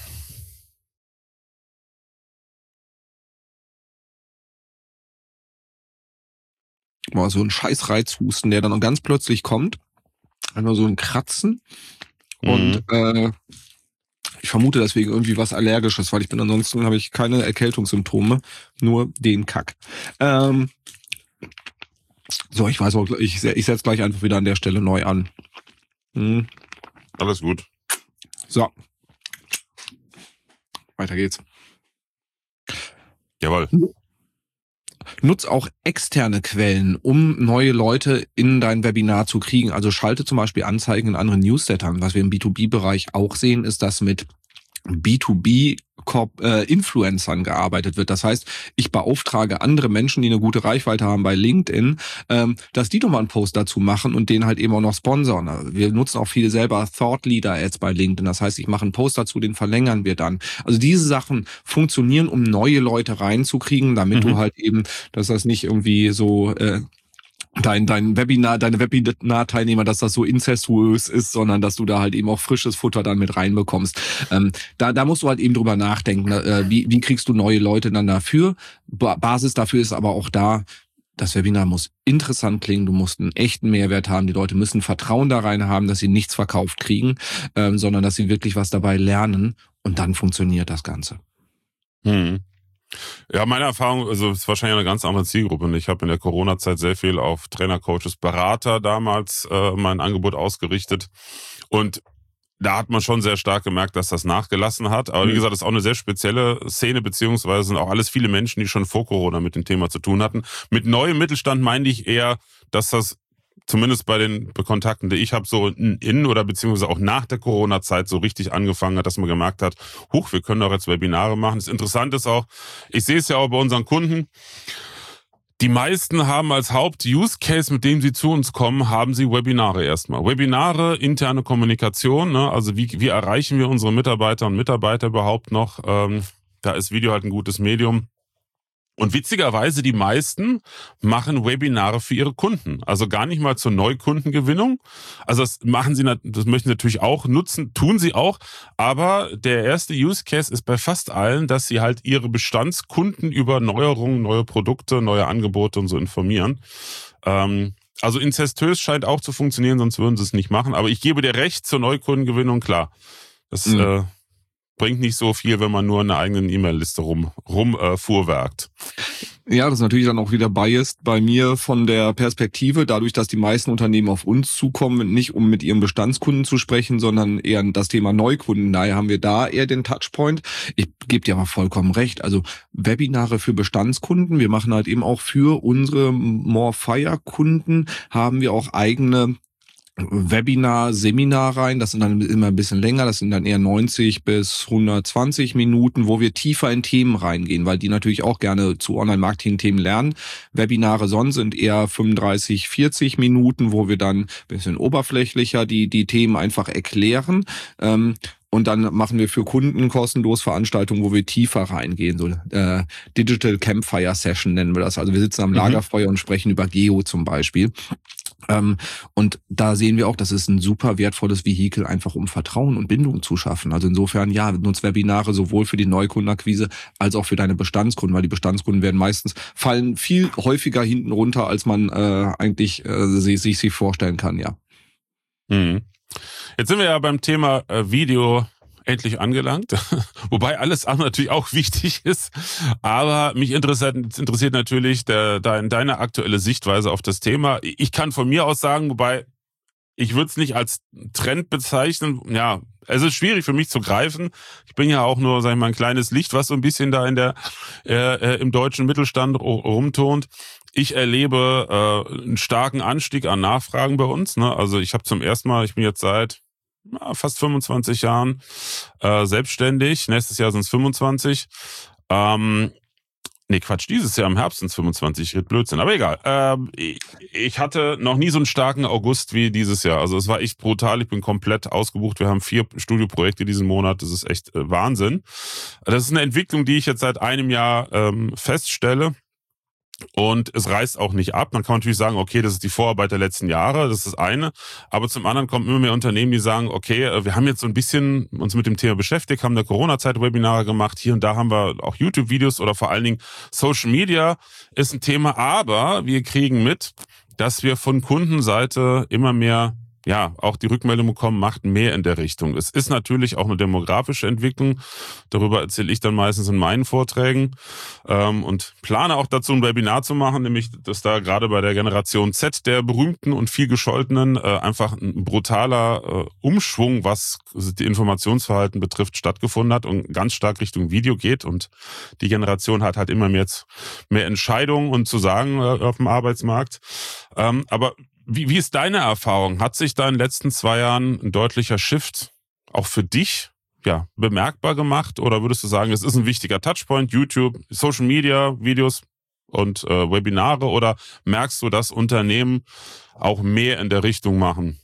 Mal so ein scheiß Reizhusten, der dann ganz plötzlich kommt. Einfach so ein Kratzen. Und ich vermute deswegen irgendwie was Allergisches, weil ansonsten habe ich keine Erkältungssymptome, nur den Kack. So, ich weiß auch, ich setze gleich einfach wieder an der Stelle neu an. Alles gut. So. Weiter geht's. Jawohl. Nutz auch externe Quellen, um neue Leute in dein Webinar zu kriegen. Also schalte zum Beispiel Anzeigen in anderen Newslettern. Was wir im B2B-Bereich auch sehen, ist, dass mit B2B-Influencern gearbeitet wird. Das heißt, ich beauftrage andere Menschen, die eine gute Reichweite haben bei LinkedIn, dass die doch mal einen Post dazu machen und den halt eben auch noch sponsern. Wir nutzen auch viele selber Thought Leader Ads bei LinkedIn. Das heißt, ich mache einen Post dazu, den verlängern wir dann. Also diese Sachen funktionieren, um neue Leute reinzukriegen, damit du halt eben, dass das nicht irgendwie so dein Webinar, deine Webinar-Teilnehmer, dass das so inzestuös ist, sondern dass du da halt eben auch frisches Futter dann mit reinbekommst. Da musst du halt eben drüber nachdenken, wie kriegst du neue Leute dann dafür. Basis dafür ist aber auch da, das Webinar muss interessant klingen, du musst einen echten Mehrwert haben, die Leute müssen Vertrauen da rein haben, dass sie nichts verkauft kriegen, sondern dass sie wirklich was dabei lernen und dann funktioniert das Ganze. Ja, meine Erfahrung, also es ist wahrscheinlich eine ganz andere Zielgruppe. Und ich habe in der Corona-Zeit sehr viel auf Trainer, Coaches, Berater damals mein Angebot ausgerichtet. Und da hat man schon sehr stark gemerkt, dass das nachgelassen hat. Aber wie gesagt, das ist auch eine sehr spezielle Szene, beziehungsweise sind auch alles viele Menschen, die schon vor Corona mit dem Thema zu tun hatten. Mit neuem Mittelstand meine ich eher, dass das zumindest bei den Kontakten, die ich habe, so in oder beziehungsweise auch nach der Corona-Zeit so richtig angefangen hat, dass man gemerkt hat, wir können doch jetzt Webinare machen. Das Interessante ist auch, ich sehe es ja auch bei unseren Kunden, die meisten haben als Haupt-Use-Case, mit dem sie zu uns kommen, haben sie Webinare erstmal. Webinare, interne Kommunikation, ne? Also wie erreichen wir unsere Mitarbeiter und Mitarbeiter überhaupt noch? Da ist Video halt ein gutes Medium. Und witzigerweise, die meisten machen Webinare für ihre Kunden. Also gar nicht mal zur Neukundengewinnung. Also das möchten sie natürlich auch nutzen, tun sie auch. Aber der erste Use Case ist bei fast allen, dass sie halt ihre Bestandskunden über Neuerungen, neue Produkte, neue Angebote und so informieren. Also inzestös scheint auch zu funktionieren, sonst würden sie es nicht machen. Aber ich gebe dir recht zur Neukundengewinnung, klar. Das bringt nicht so viel, wenn man nur in einer eigenen E-Mail-Liste rumfuhrwerkt. Ja, das ist natürlich dann auch wieder biased bei mir von der Perspektive, dadurch, dass die meisten Unternehmen auf uns zukommen, nicht um mit ihren Bestandskunden zu sprechen, sondern eher das Thema Neukunden. Daher haben wir da eher den Touchpoint. Ich gebe dir aber vollkommen recht. Also Webinare für Bestandskunden. Wir machen halt eben auch für unsere Morefire-Kunden haben wir auch eigene Webinar, Seminar rein, das sind dann immer ein bisschen länger, das sind dann eher 90 bis 120 Minuten, wo wir tiefer in Themen reingehen, weil die natürlich auch gerne zu Online-Marketing-Themen lernen. Webinare sonst sind eher 35, 40 Minuten, wo wir dann ein bisschen oberflächlicher die Themen einfach erklären. Und dann machen wir für Kunden kostenlos Veranstaltungen, wo wir tiefer reingehen. So Digital Campfire Session nennen wir das. Also wir sitzen am Lagerfeuer und sprechen über Geo zum Beispiel. Und da sehen wir auch, das ist ein super wertvolles Vehikel, einfach um Vertrauen und Bindung zu schaffen. Also insofern, ja, nutzt Webinare sowohl für die Neukundenakquise als auch für deine Bestandskunden, weil die Bestandskunden fallen viel häufiger hinten runter, als man eigentlich sich vorstellen kann, ja. Mhm. Jetzt sind wir ja beim Thema Video endlich angelangt, wobei alles andere natürlich auch wichtig ist, aber mich interessiert natürlich deine aktuelle Sichtweise auf das Thema. Ich kann von mir aus sagen, wobei ich würde es nicht als Trend bezeichnen, ja, es ist schwierig für mich zu greifen. Ich bin ja auch nur, sag ich mal, ein kleines Licht, was so ein bisschen da im deutschen Mittelstand rumtont. Ich erlebe einen starken Anstieg an Nachfragen bei uns. Ne? Also ich bin jetzt seit fast 25 Jahren selbstständig. Nächstes Jahr sind es 25. Dieses Jahr im Herbst sind es 25. Blödsinn, aber egal. Ich hatte noch nie so einen starken August wie dieses Jahr. Also es war echt brutal. Ich bin komplett ausgebucht. Wir haben 4 Studioprojekte diesen Monat. Das ist echt Wahnsinn. Das ist eine Entwicklung, die ich jetzt seit einem Jahr feststelle. Und es reißt auch nicht ab. Man kann natürlich sagen, okay, das ist die Vorarbeit der letzten Jahre, das ist das eine. Aber zum anderen kommen immer mehr Unternehmen, die sagen, okay, wir haben jetzt so ein bisschen uns mit dem Thema beschäftigt, haben in der Corona-Zeit Webinare gemacht. Hier und da haben wir auch YouTube-Videos oder vor allen Dingen Social Media ist ein Thema. Aber wir kriegen mit, dass wir von Kundenseite immer mehr auch die Rückmeldung bekommen, macht mehr in der Richtung. Es ist natürlich auch eine demografische Entwicklung. Darüber erzähle ich dann meistens in meinen Vorträgen und plane auch dazu ein Webinar zu machen, nämlich, dass da gerade bei der Generation Z, der berühmten und viel gescholtenen, einfach ein brutaler Umschwung, was die Informationsverhalten betrifft, stattgefunden hat und ganz stark Richtung Video geht. Und die Generation hat halt immer mehr Entscheidungen und zu sagen auf dem Arbeitsmarkt. Aber wie ist deine Erfahrung? Hat sich da in den letzten 2 Jahren ein deutlicher Shift auch für dich bemerkbar gemacht? Oder würdest du sagen, es ist ein wichtiger Touchpoint, YouTube, Social Media, Videos und Webinare? Oder merkst du, dass Unternehmen auch mehr in der Richtung machen?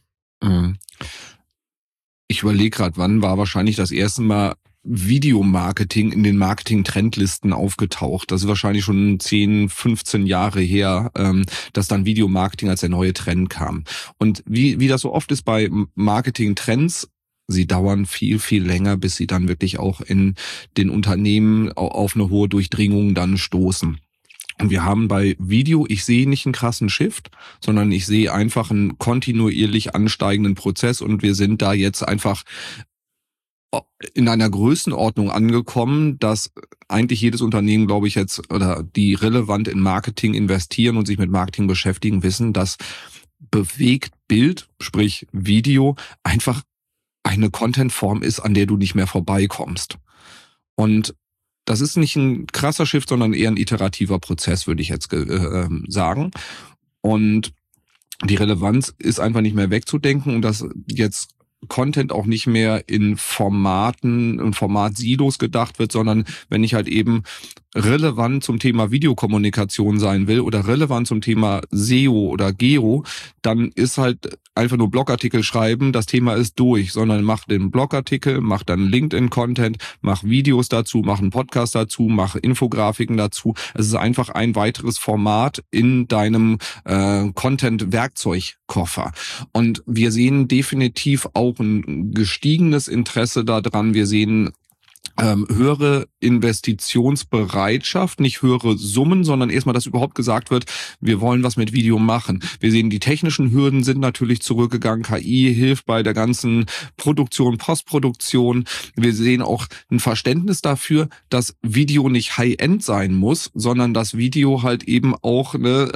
Ich überlege gerade, wann war wahrscheinlich das erste Mal Videomarketing in den Marketing-Trendlisten aufgetaucht. Das ist wahrscheinlich schon 10, 15 Jahre her, dass dann Videomarketing als der neue Trend kam. Und wie das so oft ist bei Marketing-Trends, sie dauern viel, viel länger, bis sie dann wirklich auch in den Unternehmen auf eine hohe Durchdringung dann stoßen. Und wir haben bei Video, ich sehe nicht einen krassen Shift, sondern ich sehe einfach einen kontinuierlich ansteigenden Prozess und wir sind da jetzt einfach in einer Größenordnung angekommen, dass eigentlich jedes Unternehmen, glaube ich jetzt, oder die relevant in Marketing investieren und sich mit Marketing beschäftigen, wissen, dass Bewegtbild, sprich Video, einfach eine Contentform ist, an der du nicht mehr vorbeikommst. Und das ist nicht ein krasser Shift, sondern eher ein iterativer Prozess, würde ich jetzt sagen. Und die Relevanz ist einfach nicht mehr wegzudenken und dass jetzt Content auch nicht mehr in Formaten und Formatsilos gedacht wird, sondern wenn ich halt eben relevant zum Thema Videokommunikation sein will oder relevant zum Thema SEO oder Geo, dann ist halt einfach nur Blogartikel schreiben, das Thema ist durch, sondern mach den Blogartikel, mach dann LinkedIn-Content, mach Videos dazu, mach einen Podcast dazu, mach Infografiken dazu. Es ist einfach ein weiteres Format in deinem Content-Werkzeugkoffer. Und wir sehen definitiv auch ein gestiegenes Interesse daran. Wir sehen höhere Investitionsbereitschaft, nicht höhere Summen, sondern erstmal, dass überhaupt gesagt wird, wir wollen was mit Video machen. Wir sehen, die technischen Hürden sind natürlich zurückgegangen. KI hilft bei der ganzen Produktion, Postproduktion. Wir sehen auch ein Verständnis dafür, dass Video nicht High-End sein muss, sondern dass Video halt eben auch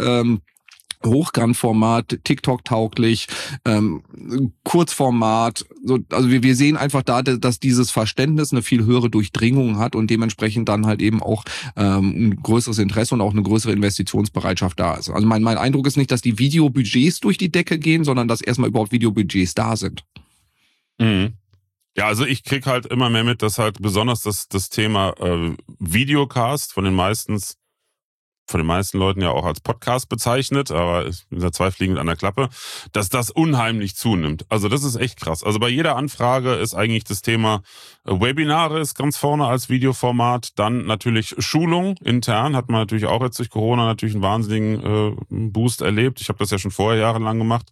Hochkantformat, TikTok-tauglich, Kurzformat. Also wir sehen einfach da, dass dieses Verständnis eine viel höhere Durchdringung hat und dementsprechend dann halt eben auch ein größeres Interesse und auch eine größere Investitionsbereitschaft da ist. Also mein Eindruck ist nicht, dass die Videobudgets durch die Decke gehen, sondern dass erstmal überhaupt Videobudgets da sind. Mhm. Ja, also ich krieg halt immer mehr mit, dass halt besonders das Thema Videocast von den meisten Leuten ja auch als Podcast bezeichnet, aber ich bin da zwei Fliegen mit einer Klappe, dass das unheimlich zunimmt. Also das ist echt krass. Also bei jeder Anfrage ist eigentlich das Thema Webinare ist ganz vorne als Videoformat. Dann natürlich Schulung intern, hat man natürlich auch jetzt durch Corona natürlich einen wahnsinnigen Boost erlebt. Ich habe das ja schon vorher jahrelang gemacht.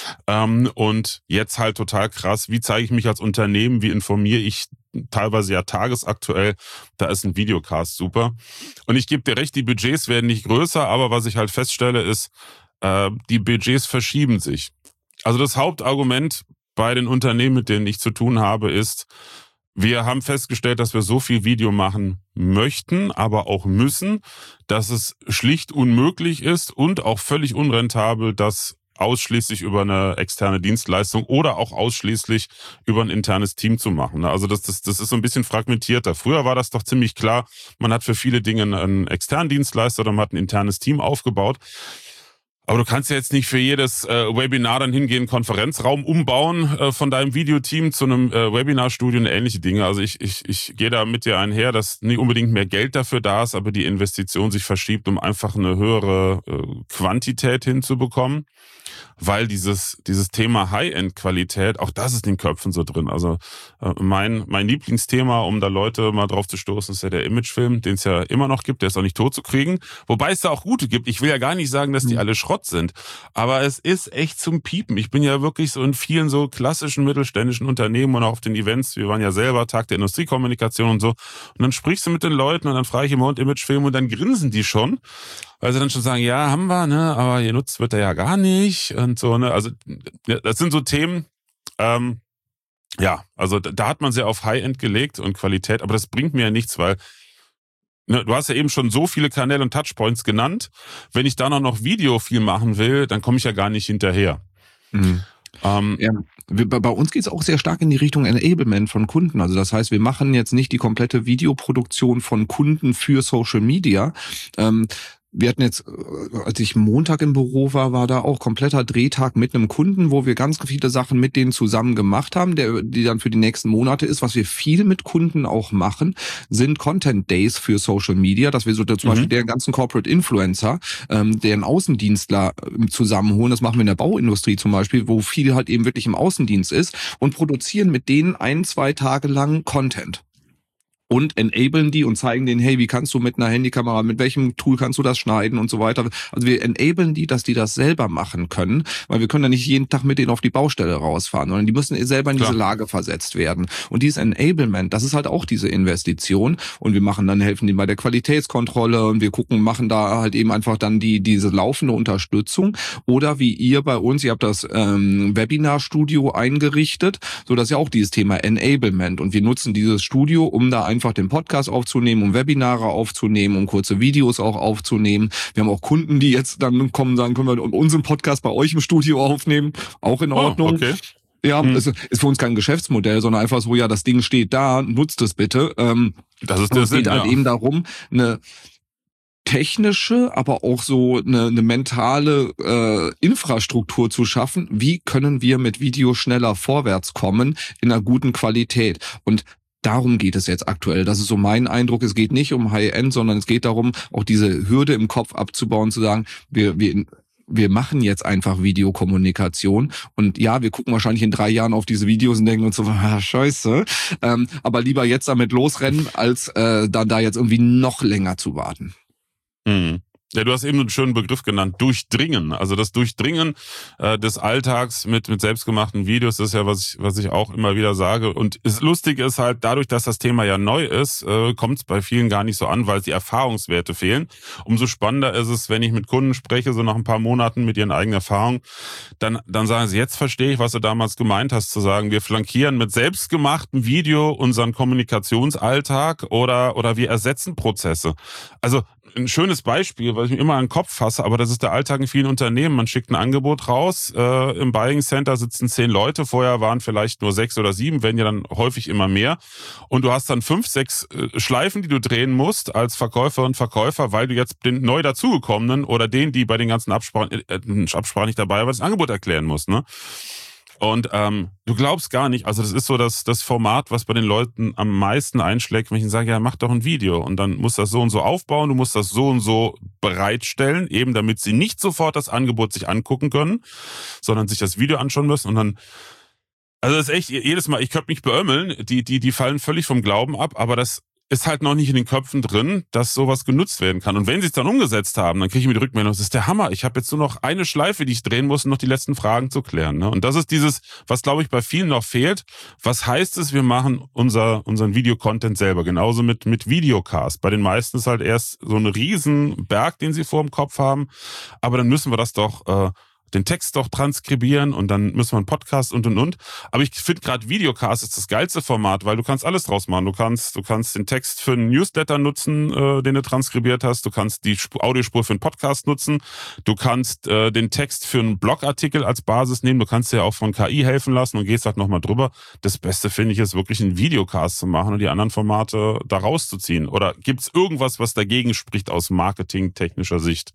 Und jetzt halt total krass, wie zeige ich mich als Unternehmen, wie informiere ich teilweise ja tagesaktuell, da ist ein Videocast super. Und ich gebe dir recht, die Budgets werden nicht größer, aber was ich halt feststelle ist, die Budgets verschieben sich. Also das Hauptargument bei den Unternehmen, mit denen ich zu tun habe, ist, wir haben festgestellt, dass wir so viel Video machen möchten, aber auch müssen, dass es schlicht unmöglich ist und auch völlig unrentabel, das ausschließlich über eine externe Dienstleistung oder auch ausschließlich über ein internes Team zu machen. Also das ist so ein bisschen fragmentierter. Früher war das doch ziemlich klar, man hat für viele Dinge einen externen Dienstleister oder man hat ein internes Team aufgebaut. Aber du kannst ja jetzt nicht für jedes Webinar dann hingehen, Konferenzraum umbauen von deinem Videoteam zu einem Webinarstudio und ähnliche Dinge. Also ich gehe da mit dir einher, dass nicht unbedingt mehr Geld dafür da ist, aber die Investition sich verschiebt, um einfach eine höhere Quantität hinzubekommen. Weil dieses Thema High-End-Qualität, auch das ist in den Köpfen so drin. Also mein Lieblingsthema, um da Leute mal drauf zu stoßen, ist ja der Imagefilm, den es ja immer noch gibt, der ist auch nicht tot zu kriegen. Wobei es da auch gute gibt. Ich will ja gar nicht sagen, dass die alle Schrott sind. Aber es ist echt zum Piepen. Ich bin ja wirklich so in vielen so klassischen mittelständischen Unternehmen und auch auf den Events. Wir waren ja selber Tag der Industriekommunikation und so. Und dann sprichst du mit den Leuten und dann frage ich immer und Imagefilm und dann grinsen die schon. Weil sie dann schon sagen, ja, haben wir, ne, aber genutzt wird er ja gar nicht und so, ne. Also das sind so Themen, ja, also da hat man sehr auf High-End gelegt und Qualität, aber das bringt mir ja nichts, weil ne, du hast ja eben schon so viele Kanäle und Touchpoints genannt. Wenn ich da noch Video viel machen will, dann komme ich ja gar nicht hinterher. Mhm. Ja, bei uns geht es auch sehr stark in die Richtung Enablement von Kunden. Also das heißt, wir machen jetzt nicht die komplette Videoproduktion von Kunden für Social Media. Wir hatten jetzt, als ich Montag im Büro war da auch kompletter Drehtag mit einem Kunden, wo wir ganz viele Sachen mit denen zusammen gemacht haben, die dann für die nächsten Monate ist. Was wir viel mit Kunden auch machen, sind Content Days für Social Media, dass wir so zum Beispiel deren ganzen Corporate Influencer, deren Außendienstler zusammenholen. Das machen wir in der Bauindustrie zum Beispiel, wo viel halt eben wirklich im Außendienst ist und produzieren mit denen 1-2 Tage lang Content. Und enablen die und zeigen denen, hey, wie kannst du mit einer Handykamera, mit welchem Tool kannst du das schneiden und so weiter. Also wir enablen die, dass die das selber machen können, weil wir können ja nicht jeden Tag mit denen auf die Baustelle rausfahren, sondern die müssen selber in diese Lage versetzt werden. Und dieses Enablement, das ist halt auch diese Investition. Und wir helfen denen bei der Qualitätskontrolle und wir machen da halt eben einfach dann diese laufende Unterstützung. Oder wie ihr bei uns, ihr habt das Webinarstudio eingerichtet, so dass ja auch dieses Thema Enablement. Und wir nutzen dieses Studio, um da einfach den Podcast aufzunehmen, um Webinare aufzunehmen, um kurze Videos auch aufzunehmen. Wir haben auch Kunden, die jetzt dann kommen und sagen, können wir unseren Podcast bei euch im Studio aufnehmen? Auch in Ordnung. Okay. Ja, es ist für uns kein Geschäftsmodell, sondern einfach so, ja, das Ding steht da, nutzt es bitte. Das ist der Sinn, es geht halt eben darum, eine technische, aber auch so eine mentale Infrastruktur zu schaffen. Wie können wir mit Video schneller vorwärts kommen in einer guten Qualität? Und darum geht es jetzt aktuell. Das ist so mein Eindruck. Es geht nicht um High-End, sondern es geht darum, auch diese Hürde im Kopf abzubauen, zu sagen, wir machen jetzt einfach Videokommunikation. Und ja, wir gucken wahrscheinlich in 3 Jahren auf diese Videos und denken uns so, scheiße. Aber lieber jetzt damit losrennen, als dann da jetzt irgendwie noch länger zu warten. Mhm. Ja, du hast eben einen schönen Begriff genannt, Durchdringen. Also das Durchdringen des Alltags mit selbstgemachten Videos, das ist ja, was ich auch immer wieder sage. Und das Lustige ist halt, dadurch, dass das Thema ja neu ist, kommt es bei vielen gar nicht so an, weil die Erfahrungswerte fehlen. Umso spannender ist es, wenn ich mit Kunden spreche, so nach ein paar Monaten mit ihren eigenen Erfahrungen, dann sagen sie, jetzt verstehe ich, was du damals gemeint hast, zu sagen, wir flankieren mit selbstgemachtem Video unseren Kommunikationsalltag oder wir ersetzen Prozesse. Also ein schönes Beispiel, weil ich mir immer an den Kopf fasse, aber das ist der Alltag in vielen Unternehmen. Man schickt ein Angebot raus, im Buying Center sitzen 10 Leute, vorher waren vielleicht nur 6 oder 7, werden ja dann häufig immer mehr. Und du hast dann 5, 6 Schleifen, die du drehen musst als Verkäufer und Verkäufer, weil du jetzt den neu dazugekommenen oder den, die bei den ganzen Absprachen nicht dabei waren, das Angebot erklären musst, ne? Und du glaubst gar nicht, also das ist so das Format, was bei den Leuten am meisten einschlägt, wenn ich ihnen sage, ja, mach doch ein Video und dann musst du das so und so aufbauen, du musst das so und so bereitstellen, eben damit sie nicht sofort das Angebot sich angucken können, sondern sich das Video anschauen müssen und dann, also das ist echt, jedes Mal, ich könnte mich beömmeln, die fallen völlig vom Glauben ab, aber das ist halt noch nicht in den Köpfen drin, dass sowas genutzt werden kann. Und wenn sie es dann umgesetzt haben, dann kriege ich mir die Rückmeldung, das ist der Hammer. Ich habe jetzt nur noch eine Schleife, die ich drehen muss, um noch die letzten Fragen zu klären. Ne? Und das ist dieses, was glaube ich bei vielen noch fehlt. Was heißt es, wir machen unseren Videocontent selber? Genauso mit Videocast. Bei den meisten ist halt erst so ein riesen Berg, den sie vor dem Kopf haben. Aber dann müssen wir das doch den Text doch transkribieren und dann müssen wir einen Podcast und. Aber ich finde gerade Videocast ist das geilste Format, weil du kannst alles draus machen. Du kannst den Text für einen Newsletter nutzen, den du transkribiert hast. Du kannst die Audiospur für einen Podcast nutzen. Du kannst den Text für einen Blogartikel als Basis nehmen. Du kannst dir auch von KI helfen lassen und gehst halt nochmal drüber. Das Beste finde ich ist wirklich einen Videocast zu machen und die anderen Formate da rauszuziehen. Oder gibt's irgendwas, was dagegen spricht aus marketingtechnischer Sicht?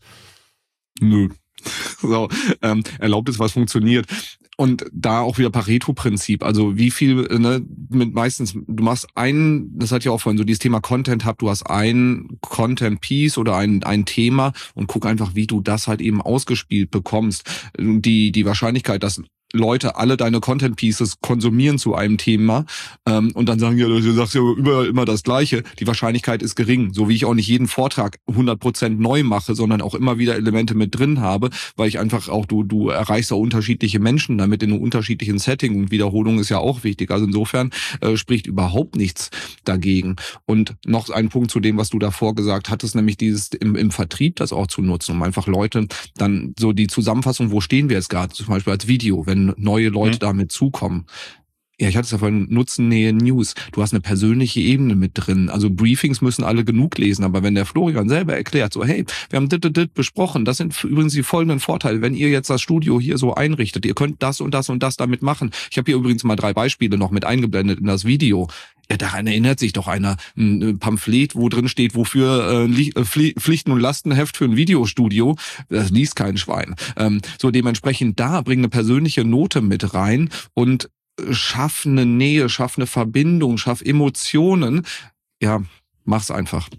Nö. So, erlaubt es, was funktioniert. Und da auch wieder Pareto-Prinzip. Also wie viel, ne, mit meistens, du machst das hat ja auch vorhin so dieses Thema Content Hub, du hast ein Content-Piece oder ein Thema und guck einfach, wie du das halt eben ausgespielt bekommst. Die Wahrscheinlichkeit, dass Leute alle deine Content-Pieces konsumieren zu einem Thema und dann sagen, ja, du sagst ja überall immer das Gleiche. Die Wahrscheinlichkeit ist gering. So wie ich auch nicht jeden Vortrag 100% neu mache, sondern auch immer wieder Elemente mit drin habe, weil ich einfach auch, du erreichst auch unterschiedliche Menschen damit in einem unterschiedlichen Setting und Wiederholung ist ja auch wichtig. Also insofern spricht überhaupt nichts dagegen. Und noch ein Punkt zu dem, was du davor gesagt hattest, nämlich dieses im Vertrieb das auch zu nutzen, um einfach Leute dann so die Zusammenfassung, wo stehen wir jetzt gerade, zum Beispiel als Video, wenn neue Leute damit zukommen. Ja, ich hatte es ja vorhin, Nutzen, Nähe, News. Du hast eine persönliche Ebene mit drin. Also Briefings müssen alle genug lesen, aber wenn der Florian selber erklärt, so hey, wir haben dit besprochen, das sind übrigens die folgenden Vorteile, wenn ihr jetzt das Studio hier so einrichtet, ihr könnt das und das und das damit machen. Ich habe hier übrigens mal 3 Beispiele noch mit eingeblendet in das Video. Ja, daran erinnert sich doch einer, ein Pamphlet, wo drin steht, wofür Pflichten- und Lastenheft für ein Videostudio. Das liest kein Schwein. So dementsprechend da bring eine persönliche Note mit rein und schaff eine Nähe, schaff eine Verbindung, schaff Emotionen. Ja, mach's einfach.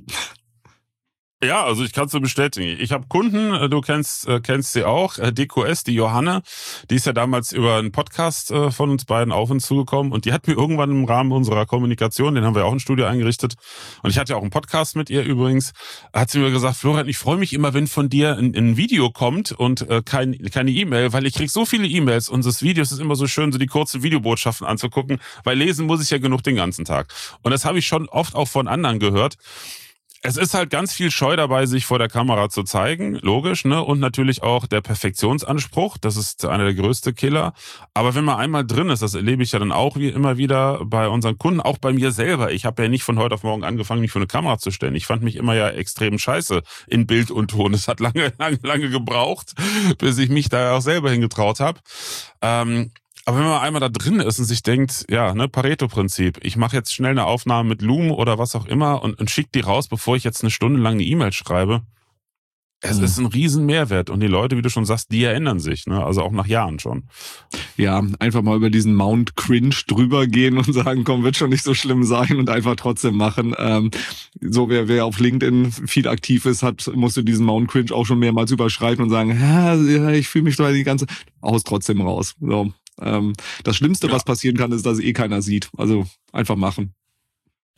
Ja, also ich kann es so bestätigen. Ich habe Kunden, du kennst sie auch, DQS, die Johanne, die ist ja damals über einen Podcast von uns beiden auf uns zugekommen und die hat mir irgendwann im Rahmen unserer Kommunikation, den haben wir auch im Studio eingerichtet und ich hatte ja auch einen Podcast mit ihr übrigens, hat sie mir gesagt, Florian, ich freue mich immer, wenn von dir ein Video kommt und keine E-Mail, weil ich krieg so viele E-Mails und das Video ist immer so schön, so die kurzen Videobotschaften anzugucken, weil lesen muss ich ja genug den ganzen Tag. Und das habe ich schon oft auch von anderen gehört. Es ist halt ganz viel Scheu dabei, sich vor der Kamera zu zeigen, logisch, ne? Und natürlich auch der Perfektionsanspruch, das ist einer der größte Killer. Aber wenn man einmal drin ist, das erlebe ich ja dann auch immer wieder bei unseren Kunden, auch bei mir selber. Ich habe ja nicht von heute auf morgen angefangen, mich vor eine Kamera zu stellen. Ich fand mich immer ja extrem scheiße in Bild und Ton. Es hat lange gebraucht, bis ich mich da auch selber hingetraut habe. Aber wenn man einmal da drin ist und sich denkt, ja, ne, Pareto-Prinzip, ich mache jetzt schnell eine Aufnahme mit Loom oder was auch immer und schicke die raus, bevor ich jetzt eine Stunde lang eine E-Mail schreibe. Es ist ein riesen Mehrwert und die Leute, wie du schon sagst, die erinnern sich, ne? Also auch nach Jahren schon. Ja, einfach mal über diesen Mount Cringe drüber gehen und sagen, komm, wird schon nicht so schlimm sein und einfach trotzdem machen. So wer auf LinkedIn viel aktiv ist, musste diesen Mount Cringe auch schon mehrmals überschreiten und sagen, ja, ich fühle mich da die ganze trotzdem raus. So. Das Schlimmste, was passieren kann, ist, dass keiner sieht. Also einfach machen.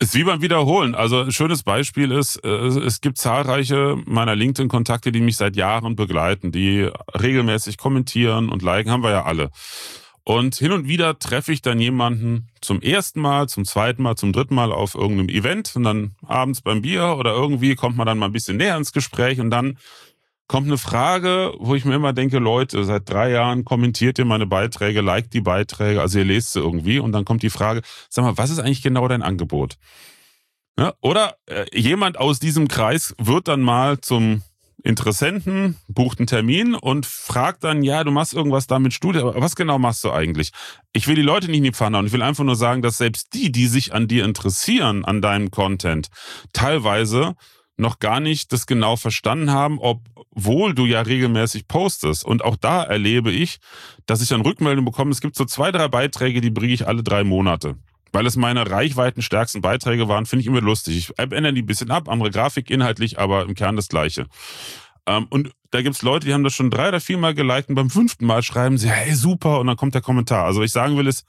Ist wie beim Wiederholen. Also ein schönes Beispiel ist, es gibt zahlreiche meiner LinkedIn-Kontakte, die mich seit Jahren begleiten, die regelmäßig kommentieren und liken, haben wir ja alle. Und hin und wieder treffe ich dann jemanden zum ersten Mal, zum zweiten Mal, zum dritten Mal auf irgendeinem Event und dann abends beim Bier oder irgendwie kommt man dann mal ein bisschen näher ins Gespräch und dann kommt eine Frage, wo ich mir immer denke, Leute, seit 3 Jahren kommentiert ihr meine Beiträge, liked die Beiträge, also ihr lest sie irgendwie und dann kommt die Frage, sag mal, was ist eigentlich genau dein Angebot? Ja, oder jemand aus diesem Kreis wird dann mal zum Interessenten, bucht einen Termin und fragt dann, ja, du machst irgendwas da mit Studie, aber was genau machst du eigentlich? Ich will die Leute nicht in die Pfanne hauen, ich will einfach nur sagen, dass selbst die sich an dir interessieren, an deinem Content, teilweise noch gar nicht das genau verstanden haben, obwohl du ja regelmäßig postest. Und auch da erlebe ich, dass ich dann Rückmeldungen bekomme. Es gibt so 2, 3 Beiträge, die bringe ich alle 3 Monate. Weil es meine reichweitenstärksten Beiträge waren, finde ich immer lustig. Ich ändere die ein bisschen ab, andere Grafik inhaltlich, aber im Kern das Gleiche. Und da gibt's Leute, die haben das schon 3 oder 4 Mal geliked und beim 5. Mal schreiben sie, hey, super, und dann kommt der Kommentar. Also was ich sagen will, ist,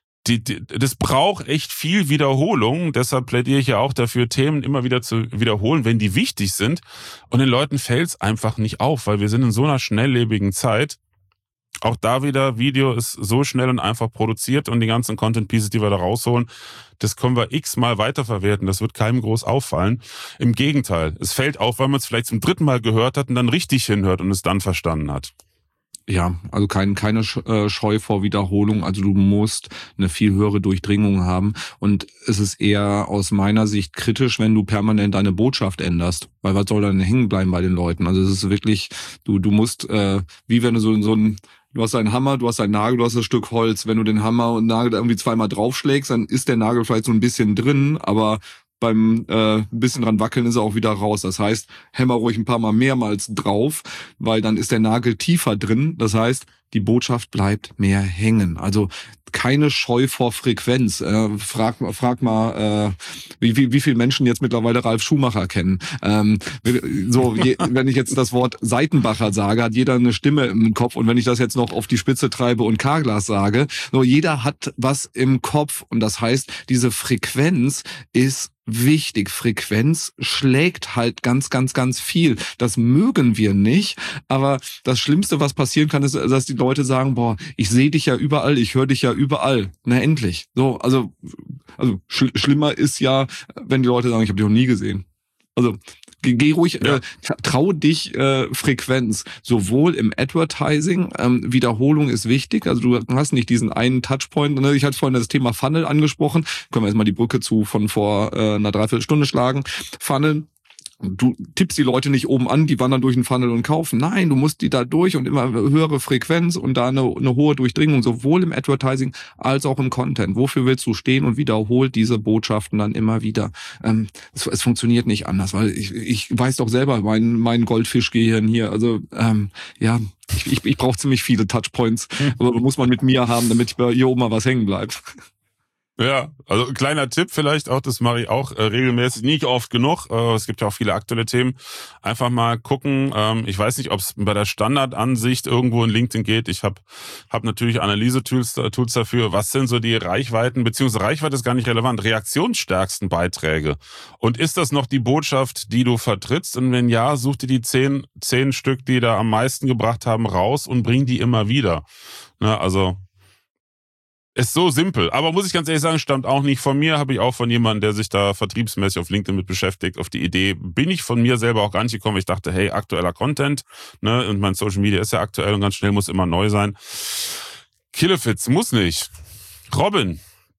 das braucht echt viel Wiederholung. Deshalb plädiere ich ja auch dafür, Themen immer wieder zu wiederholen, wenn die wichtig sind. Und den Leuten fällt's einfach nicht auf, weil wir sind in so einer schnelllebigen Zeit. Auch da wieder, Video ist so schnell und einfach produziert und die ganzen Content Pieces, die wir da rausholen, das können wir x-mal weiterverwerten. Das wird keinem groß auffallen. Im Gegenteil, es fällt auf, weil man es vielleicht zum 3. Mal gehört hat und dann richtig hinhört und es dann verstanden hat. Ja, also keine Scheu vor Wiederholung. Also du musst eine viel höhere Durchdringung haben. Und es ist eher aus meiner Sicht kritisch, wenn du permanent deine Botschaft änderst. Weil was soll dann hängen bleiben bei den Leuten? Also es ist wirklich, du musst, wie wenn du so ein du hast einen Hammer, du hast einen Nagel, du hast ein Stück Holz. Wenn du den Hammer und Nagel da irgendwie 2-mal draufschlägst, dann ist der Nagel vielleicht so ein bisschen drin, aber beim ein bisschen dran wackeln ist er auch wieder raus. Das heißt, hämmer ruhig ein paar Mal mehrmals drauf, weil dann ist der Nagel tiefer drin. Das heißt, die Botschaft bleibt mehr hängen. Also keine Scheu vor Frequenz. Frag mal, wie viele Menschen jetzt mittlerweile Ralf Schumacher kennen. Wenn ich jetzt das Wort Seitenbacher sage, hat jeder eine Stimme im Kopf. Und wenn ich das jetzt noch auf die Spitze treibe und Carglass sage, so jeder hat was im Kopf. Und das heißt, diese Frequenz ist wichtig. Frequenz schlägt halt ganz, ganz, ganz viel. Das mögen wir nicht. Aber das Schlimmste, was passieren kann, ist, dass die Leute sagen, boah, ich sehe dich ja überall, ich höre dich ja überall. Na endlich. So, also schlimmer ist ja, wenn die Leute sagen, ich habe dich noch nie gesehen. Also geh ruhig, ja. Trau dich Frequenz. Sowohl im Advertising, Wiederholung ist wichtig. Also du hast nicht diesen einen Touchpoint. Ne? Ich hatte vorhin das Thema Funnel angesprochen. Können wir jetzt mal die Brücke von vor einer Dreiviertelstunde schlagen. Funnel. Du tippst die Leute nicht oben an, die wandern durch den Funnel und kaufen. Nein, du musst die da durch und immer höhere Frequenz und da eine hohe Durchdringung, sowohl im Advertising als auch im Content. Wofür willst du stehen und wiederholt diese Botschaften dann immer wieder? Es funktioniert nicht anders, weil ich weiß doch selber, mein Goldfischgehirn hier, also ich brauche ziemlich viele Touchpoints, aber muss man mit mir haben, damit bei hier oben mal was hängen bleibt. Ja, also kleiner Tipp vielleicht auch, das mache ich auch regelmäßig, nicht oft genug, es gibt ja auch viele aktuelle Themen, einfach mal gucken, ich weiß nicht, ob es bei der Standardansicht irgendwo in LinkedIn geht, ich hab natürlich Analyse-Tools dafür, was sind so die Reichweiten, beziehungsweise Reichweite ist gar nicht relevant, reaktionsstärksten Beiträge und ist das noch die Botschaft, die du vertrittst und wenn ja, such dir die 10 Stück, die da am meisten gebracht haben, raus und bring die immer wieder, ne, also ist so simpel, aber muss ich ganz ehrlich sagen, stammt auch nicht von mir, habe ich auch von jemandem, der sich da vertriebsmäßig auf LinkedIn mit beschäftigt. Auf die Idee bin ich von mir selber auch gar nicht gekommen. Ich dachte, hey, aktueller Content, ne, und mein Social Media ist ja aktuell und ganz schnell muss immer neu sein. Killefits muss nicht. Robin,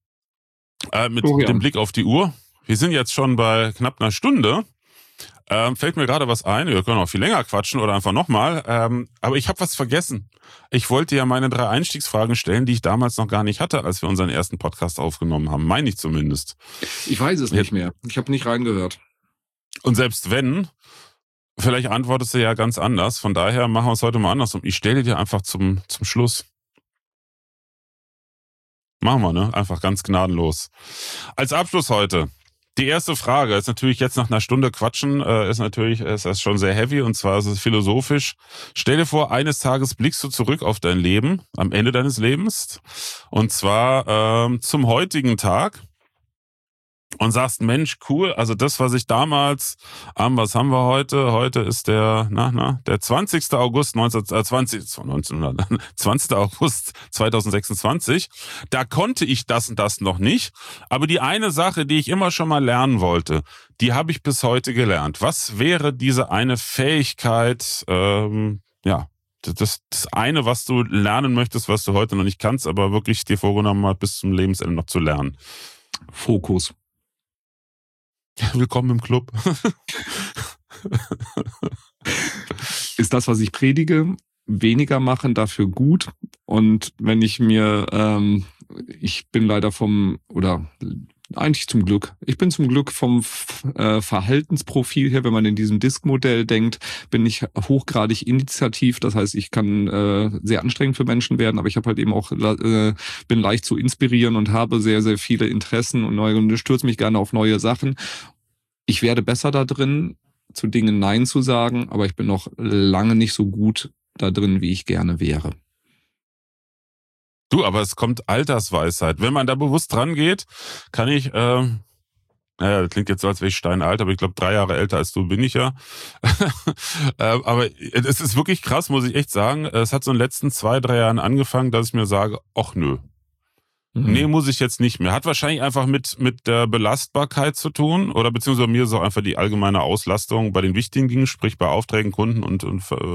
mit dem Blick auf die Uhr, wir sind jetzt schon bei knapp einer Stunde. Fällt mir gerade was ein, wir können auch viel länger quatschen oder einfach nochmal, aber ich habe was vergessen. Ich wollte ja meine 3 Einstiegsfragen stellen, die ich damals noch gar nicht hatte, als wir unseren ersten Podcast aufgenommen haben, meine ich zumindest. Ich weiß es nicht mehr, ich habe nicht reingehört. Und selbst wenn, vielleicht antwortest du ja ganz anders, von daher machen wir es heute mal andersrum. Ich stelle dir einfach zum Schluss. Machen wir, ne? Einfach ganz gnadenlos. Als Abschluss heute. Die erste Frage ist natürlich jetzt nach einer Stunde Quatschen, ist das schon sehr heavy und zwar ist es philosophisch. Stell dir vor, eines Tages blickst du zurück auf dein Leben, am Ende deines Lebens und zwar zum heutigen Tag und sagst, Mensch, cool, also das, was ich damals was haben wir heute? Heute ist der 20. August 20. August 2026. Da konnte ich das und das noch nicht. Aber die eine Sache, die ich immer schon mal lernen wollte, die habe ich bis heute gelernt. Was wäre diese eine Fähigkeit, das eine, was du lernen möchtest, was du heute noch nicht kannst, aber wirklich dir vorgenommen hast, bis zum Lebensende noch zu lernen? Fokus. Willkommen im Club. Ist das, was ich predige, weniger machen, dafür gut. Und wenn ich mir, ich bin leider eigentlich zum Glück. Ich bin zum Glück vom Verhaltensprofil her, wenn man in diesem Disk-Modell denkt, bin ich hochgradig initiativ. Das heißt, ich kann sehr anstrengend für Menschen werden, aber ich habe halt eben auch bin leicht zu inspirieren und habe sehr, sehr viele Interessen und stürze mich gerne auf neue Sachen. Ich werde besser da drin, zu Dingen Nein zu sagen, aber ich bin noch lange nicht so gut da drin, wie ich gerne wäre. Du, aber es kommt Altersweisheit. Wenn man da bewusst dran geht, kann ich, das klingt jetzt so, als wäre ich steinalt, aber ich glaube 3 Jahre älter als du bin ich ja. Aber es ist wirklich krass, muss ich echt sagen. Es hat so in den letzten 2, 3 Jahren angefangen, dass ich mir sage, ach nö. Nee, muss ich jetzt nicht mehr. Hat wahrscheinlich einfach mit der Belastbarkeit zu tun oder beziehungsweise mir ist auch einfach die allgemeine Auslastung bei den wichtigen Dingen, sprich bei Aufträgen, Kunden und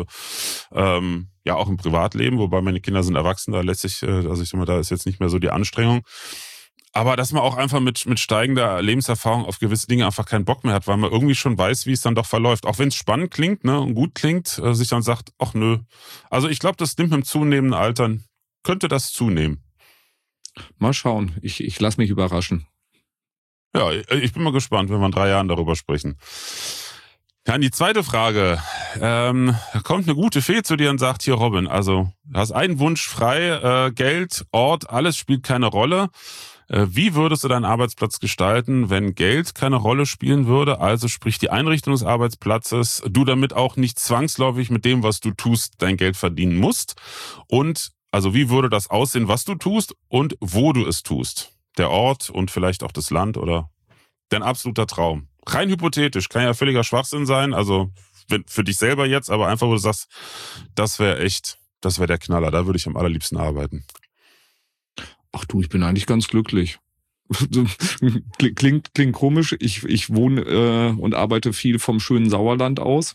auch im Privatleben, wobei meine Kinder sind erwachsen, da lässt sich, also ich sag mal, da ist jetzt nicht mehr so die Anstrengung. Aber dass man auch einfach mit steigender Lebenserfahrung auf gewisse Dinge einfach keinen Bock mehr hat, weil man irgendwie schon weiß, wie es dann doch verläuft. Auch wenn es spannend klingt, ne, und gut klingt, sich dann sagt, ach nö. Also ich glaube, das nimmt mit dem zunehmenden Altern, könnte das zunehmen. Mal schauen. Ich lasse mich überraschen. Ja, ich bin mal gespannt, wenn wir in 3 Jahren darüber sprechen. Dann die zweite Frage. Da kommt eine gute Fee zu dir und sagt, hier Robin, also du hast einen Wunsch frei, Geld, Ort, alles spielt keine Rolle. Wie würdest du deinen Arbeitsplatz gestalten, wenn Geld keine Rolle spielen würde? Also sprich die Einrichtung des Arbeitsplatzes, du damit auch nicht zwangsläufig mit dem, was du tust, dein Geld verdienen musst. Und also wie würde das aussehen, was du tust und wo du es tust? Der Ort und vielleicht auch das Land oder dein absoluter Traum. Rein hypothetisch, kann ja völliger Schwachsinn sein, also für dich selber jetzt, aber einfach, wo du sagst, das wäre der Knaller, da würde ich am allerliebsten arbeiten. Ach du, ich bin eigentlich ganz glücklich. Klingt komisch, ich wohne und arbeite viel vom schönen Sauerland aus.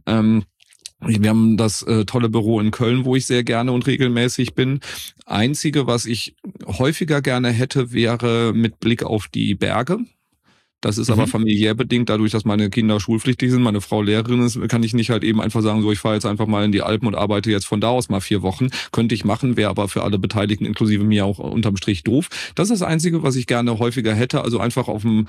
Wir haben das tolle Büro in Köln, wo ich sehr gerne und regelmäßig bin. Einzige, was ich häufiger gerne hätte, wäre mit Blick auf die Berge. Das ist aber familiär bedingt, dadurch, dass meine Kinder schulpflichtig sind, meine Frau Lehrerin ist, kann ich nicht halt eben einfach sagen, so ich fahre jetzt einfach mal in die Alpen und arbeite jetzt von da aus mal 4 Wochen. Könnte ich machen, wäre aber für alle Beteiligten, inklusive mir auch unterm Strich doof. Das ist das Einzige, was ich gerne häufiger hätte, also einfach auf dem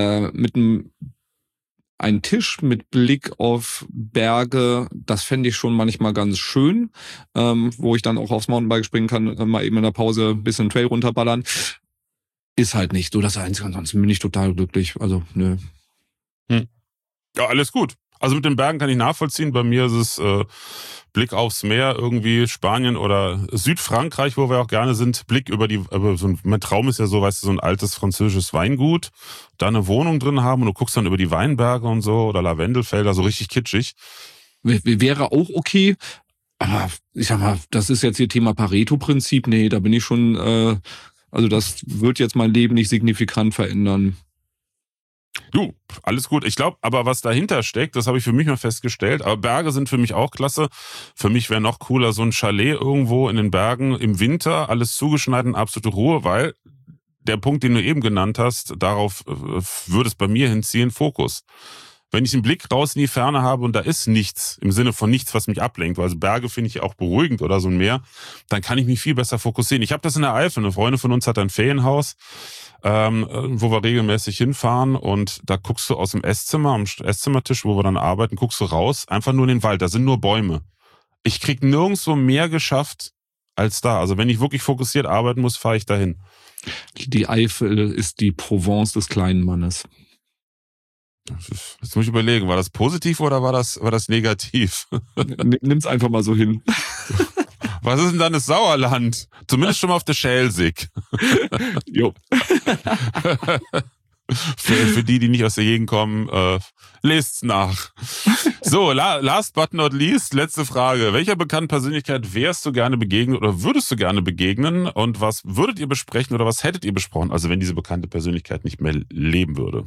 ein Tisch mit Blick auf Berge, das fände ich schon manchmal ganz schön, wo ich dann auch aufs Mountainbike springen kann, mal eben in der Pause ein bisschen Trail runterballern. Ist halt nicht so das Einzige, ansonsten bin ich total glücklich. Also, nö. Ja, alles gut. Also mit den Bergen kann ich nachvollziehen. Bei mir ist es Blick aufs Meer, irgendwie Spanien oder Südfrankreich, wo wir auch gerne sind. Blick über mein Traum ist ja so, weißt du, so ein altes französisches Weingut, da eine Wohnung drin haben und du guckst dann über die Weinberge und so oder Lavendelfelder, so richtig kitschig. Wäre auch okay. Aber ich sag mal, das ist jetzt hier Thema Pareto-Prinzip. Nee, da bin ich schon, also das wird jetzt mein Leben nicht signifikant verändern. Du, alles gut. Ich glaube, aber was dahinter steckt, das habe ich für mich mal festgestellt. Aber Berge sind für mich auch klasse. Für mich wäre noch cooler so ein Chalet irgendwo in den Bergen im Winter, alles zugeschneit und absolute Ruhe, weil der Punkt, den du eben genannt hast, darauf würde es bei mir hinziehen, Fokus. Wenn ich einen Blick raus in die Ferne habe und da ist nichts, im Sinne von nichts, was mich ablenkt, also Berge finde ich auch beruhigend oder so ein Meer, dann kann ich mich viel besser fokussieren. Ich habe das in der Eifel, eine Freundin von uns hat ein Ferienhaus, wo wir regelmäßig hinfahren und da guckst du aus dem Esszimmer, am Esszimmertisch, wo wir dann arbeiten, guckst du raus, einfach nur in den Wald, da sind nur Bäume. Ich krieg nirgendwo mehr geschafft als da. Also wenn ich wirklich fokussiert arbeiten muss, fahre ich dahin. Die Eifel ist die Provence des kleinen Mannes. Jetzt muss ich überlegen, war das positiv oder war das negativ? Nimm's einfach mal so hin. Was ist denn dann das Sauerland? Zumindest schon mal auf der Schelsig. Jo. Für die nicht aus der Gegend kommen, lest's nach. So, last but not least, letzte Frage. Welcher bekannten Persönlichkeit wärst du gerne begegnet oder würdest du gerne begegnen und was würdet ihr besprechen oder was hättet ihr besprochen, also wenn diese bekannte Persönlichkeit nicht mehr leben würde?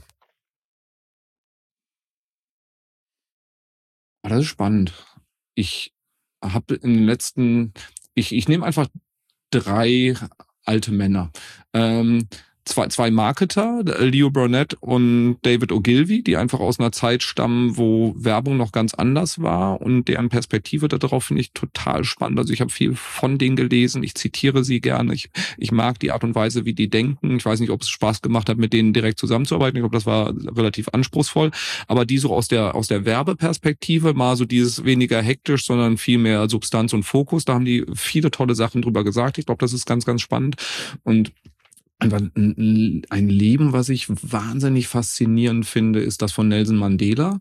Das ist spannend. Ich habe in den letzten, ich nehme einfach 3 alte Männer. Zwei Marketer, Leo Burnett und David Ogilvy, die einfach aus einer Zeit stammen, wo Werbung noch ganz anders war und deren Perspektive darauf finde ich total spannend. Also ich habe viel von denen gelesen, ich zitiere sie gerne, ich mag die Art und Weise, wie die denken. Ich weiß nicht, ob es Spaß gemacht hat, mit denen direkt zusammenzuarbeiten. Ich glaube, das war relativ anspruchsvoll. Aber die so aus der Werbeperspektive, mal so dieses weniger hektisch, sondern viel mehr Substanz und Fokus, da haben die viele tolle Sachen drüber gesagt. Ich glaube, das ist ganz, ganz spannend. Und einfach ein Leben, was ich wahnsinnig faszinierend finde, ist das von Nelson Mandela.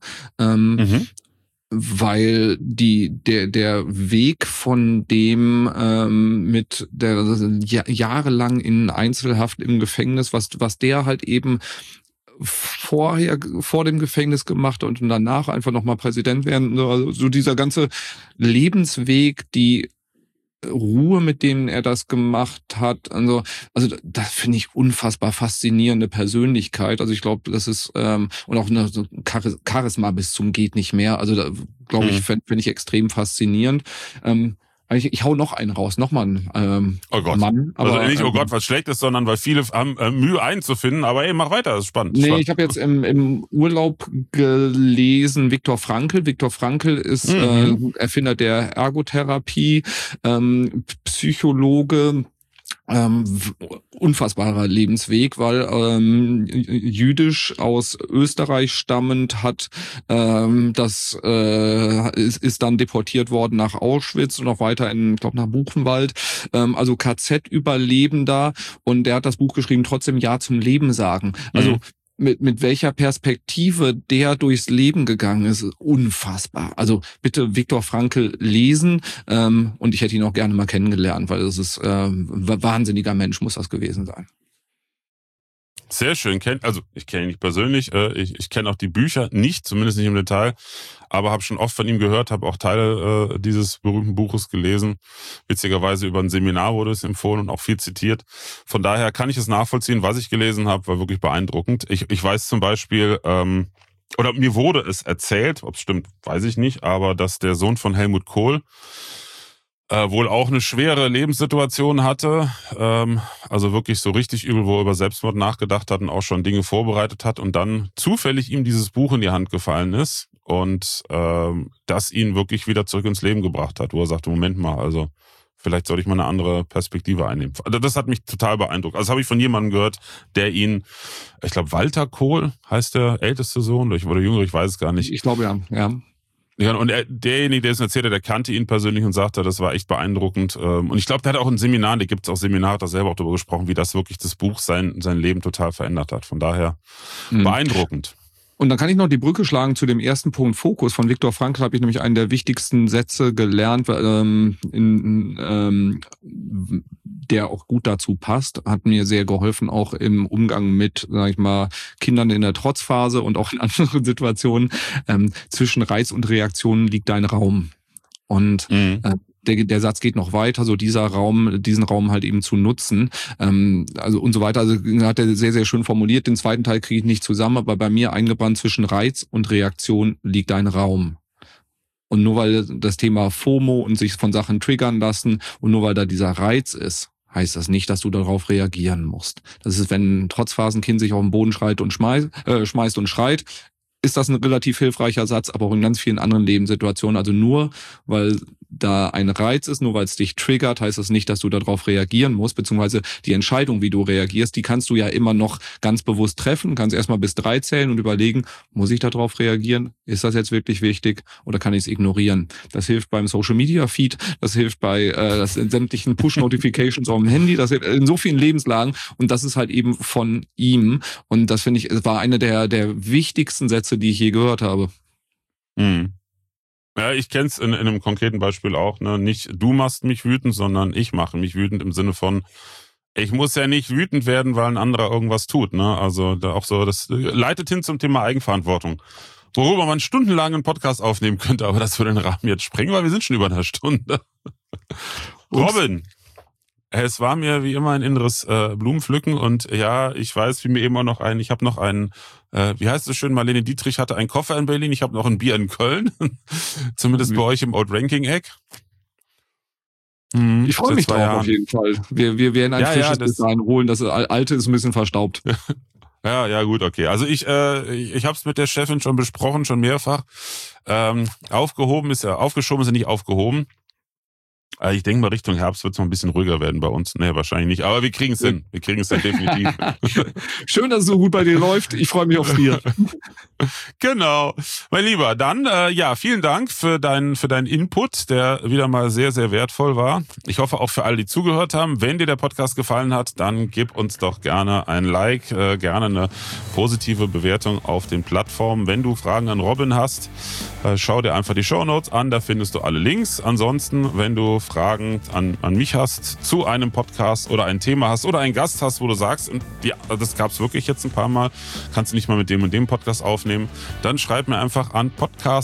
Weil der Weg von dem mit der jahrelang in Einzelhaft im Gefängnis, was der halt eben vor dem Gefängnis gemacht hat und danach einfach nochmal Präsident werden, also so dieser ganze Lebensweg, die Ruhe, mit denen er das gemacht hat. Also das finde ich unfassbar faszinierende Persönlichkeit. Also ich glaube, das ist und auch eine so Charisma bis zum geht nicht mehr. Also da glaube ich, finde ich extrem faszinierend. Ich hau noch einen raus, noch mal einen oh Gott. Mann. Aber, also nicht, oh Gott, was Schlechtes, sondern weil viele haben Mühe einzufinden. Aber ey, mach weiter, das ist spannend. Nee, ich habe jetzt im Urlaub gelesen, Viktor Frankl. Viktor Frankl ist Erfinder der Ergotherapie, Psychologe, unfassbarer Lebensweg, weil jüdisch aus Österreich stammend ist dann deportiert worden nach Auschwitz und auch weiter ich glaube nach Buchenwald, also KZ-Überlebender, und der hat das Buch geschrieben, trotzdem Ja zum Leben sagen. Also mit welcher Perspektive der durchs Leben gegangen ist, unfassbar. Also bitte Viktor Frankl lesen, und ich hätte ihn auch gerne mal kennengelernt, weil das ist ein wahnsinniger Mensch, muss das gewesen sein. Sehr schön. Also ich kenne ihn nicht persönlich, ich kenne auch die Bücher nicht, zumindest nicht im Detail, aber habe schon oft von ihm gehört, habe auch Teile dieses berühmten Buches gelesen. Witzigerweise über ein Seminar wurde es empfohlen und auch viel zitiert. Von daher kann ich es nachvollziehen, was ich gelesen habe, war wirklich beeindruckend. Ich weiß zum Beispiel, oder mir wurde es erzählt, ob es stimmt, weiß ich nicht, aber dass der Sohn von Helmut Kohl wohl auch eine schwere Lebenssituation hatte, also wirklich so richtig übel, wo er über Selbstmord nachgedacht hat und auch schon Dinge vorbereitet hat und dann zufällig ihm dieses Buch in die Hand gefallen ist und das ihn wirklich wieder zurück ins Leben gebracht hat, wo er sagte, Moment mal, also vielleicht sollte ich mal eine andere Perspektive einnehmen. Also das hat mich total beeindruckt. Also das habe ich von jemandem gehört, der ihn, ich glaube Walter Kohl heißt der älteste Sohn, oder jüngere, ich weiß es gar nicht. Ich glaube ja. Ja, und derjenige, der es erzählte, der kannte ihn persönlich und sagte, das war echt beeindruckend. Und ich glaube, der hat auch ein Seminar, da gibt es auch Seminare, hat er selber auch darüber gesprochen, wie das wirklich das Buch sein Leben total verändert hat. Von daher beeindruckend. Und dann kann ich noch die Brücke schlagen zu dem ersten Punkt Fokus. Von Viktor Frankl habe ich nämlich einen der wichtigsten Sätze gelernt, der auch gut dazu passt, hat mir sehr geholfen, auch im Umgang mit, sag ich mal, Kindern in der Trotzphase und auch in anderen Situationen. Zwischen Reiz und Reaktion liegt ein Raum. Und der Satz geht noch weiter, so diesen Raum halt eben zu nutzen, also und so weiter. Also hat er sehr, sehr schön formuliert. Den zweiten Teil kriege ich nicht zusammen, aber bei mir eingebrannt zwischen Reiz und Reaktion liegt ein Raum. Und nur weil das Thema FOMO und sich von Sachen triggern lassen und nur weil da dieser Reiz ist, heißt das nicht, dass du darauf reagieren musst. Das ist, wenn ein Trotzphasenkind sich auf den Boden schmeißt und schreit, ist das ein relativ hilfreicher Satz, aber auch in ganz vielen anderen Lebenssituationen. Also nur, weil da ein Reiz ist, nur weil es dich triggert, heißt das nicht, dass du darauf reagieren musst, beziehungsweise die Entscheidung, wie du reagierst, die kannst du ja immer noch ganz bewusst treffen, kannst erstmal bis 3 zählen und überlegen, muss ich darauf reagieren? Ist das jetzt wirklich wichtig oder kann ich es ignorieren? Das hilft beim Social Media Feed, das hilft bei sämtlichen Push-Notifications auf dem Handy, das hilft in so vielen Lebenslagen und das ist halt eben von ihm und das finde ich, war einer der wichtigsten Sätze, die ich je gehört habe. Ja, ich kenne es in einem konkreten Beispiel auch. Ne? Nicht du machst mich wütend, sondern ich mache mich wütend im Sinne von, Ich muss ja nicht wütend werden, weil ein anderer irgendwas tut, ne? Also da auch so, das leitet hin zum Thema Eigenverantwortung. Worüber man stundenlang einen Podcast aufnehmen könnte, aber das würde den Rahmen jetzt sprengen, weil wir sind schon über eine Stunde. Robin, es war mir wie immer ein inneres Blumenpflücken und ja, ich weiß, wie mir immer noch ich habe noch einen, wie heißt es schön, Marlene Dietrich hatte einen Koffer in Berlin, ich habe noch ein Bier in Köln, zumindest bei euch im Old-Ranking-Eck. Ich freue mich drauf auf jeden Fall. Wir werden ein frisches Design holen, das alte ist ein bisschen verstaubt. Ja, gut, okay. Also ich habe es mit der Chefin schon besprochen, schon mehrfach. Aufgeschoben ist ja nicht aufgehoben. Ich denke mal, Richtung Herbst wird es noch ein bisschen ruhiger werden bei uns. Nee, wahrscheinlich nicht. Aber wir kriegen es hin. Wir kriegen es dann definitiv. Schön, dass es so gut bei dir läuft. Ich freue mich aufs Bier. Genau. Mein Lieber, dann vielen Dank für deinen Input, der wieder mal sehr, sehr wertvoll war. Ich hoffe auch für alle, die zugehört haben. Wenn dir der Podcast gefallen hat, dann gib uns doch gerne ein Like, gerne eine positive Bewertung auf den Plattformen. Wenn du Fragen an Robin hast, schau dir einfach die Shownotes an, da findest du alle Links. Ansonsten, wenn du Fragen an mich hast zu einem Podcast oder ein Thema hast oder einen Gast hast, wo du sagst, das gab es wirklich jetzt ein paar Mal, kannst du nicht mal mit dem und dem Podcast aufnehmen, dann schreib mir einfach an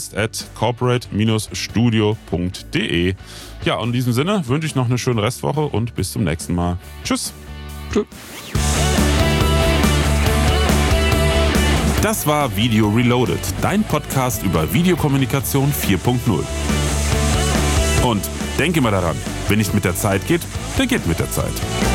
podcast@corporate-studio.de. Ja, und in diesem Sinne wünsche ich noch eine schöne Restwoche und bis zum nächsten Mal. Tschüss. Tschüss. Das war Video Reloaded, dein Podcast über Videokommunikation 4.0. Und denke mal daran, wenn nicht mit der Zeit geht, dann geht mit der Zeit.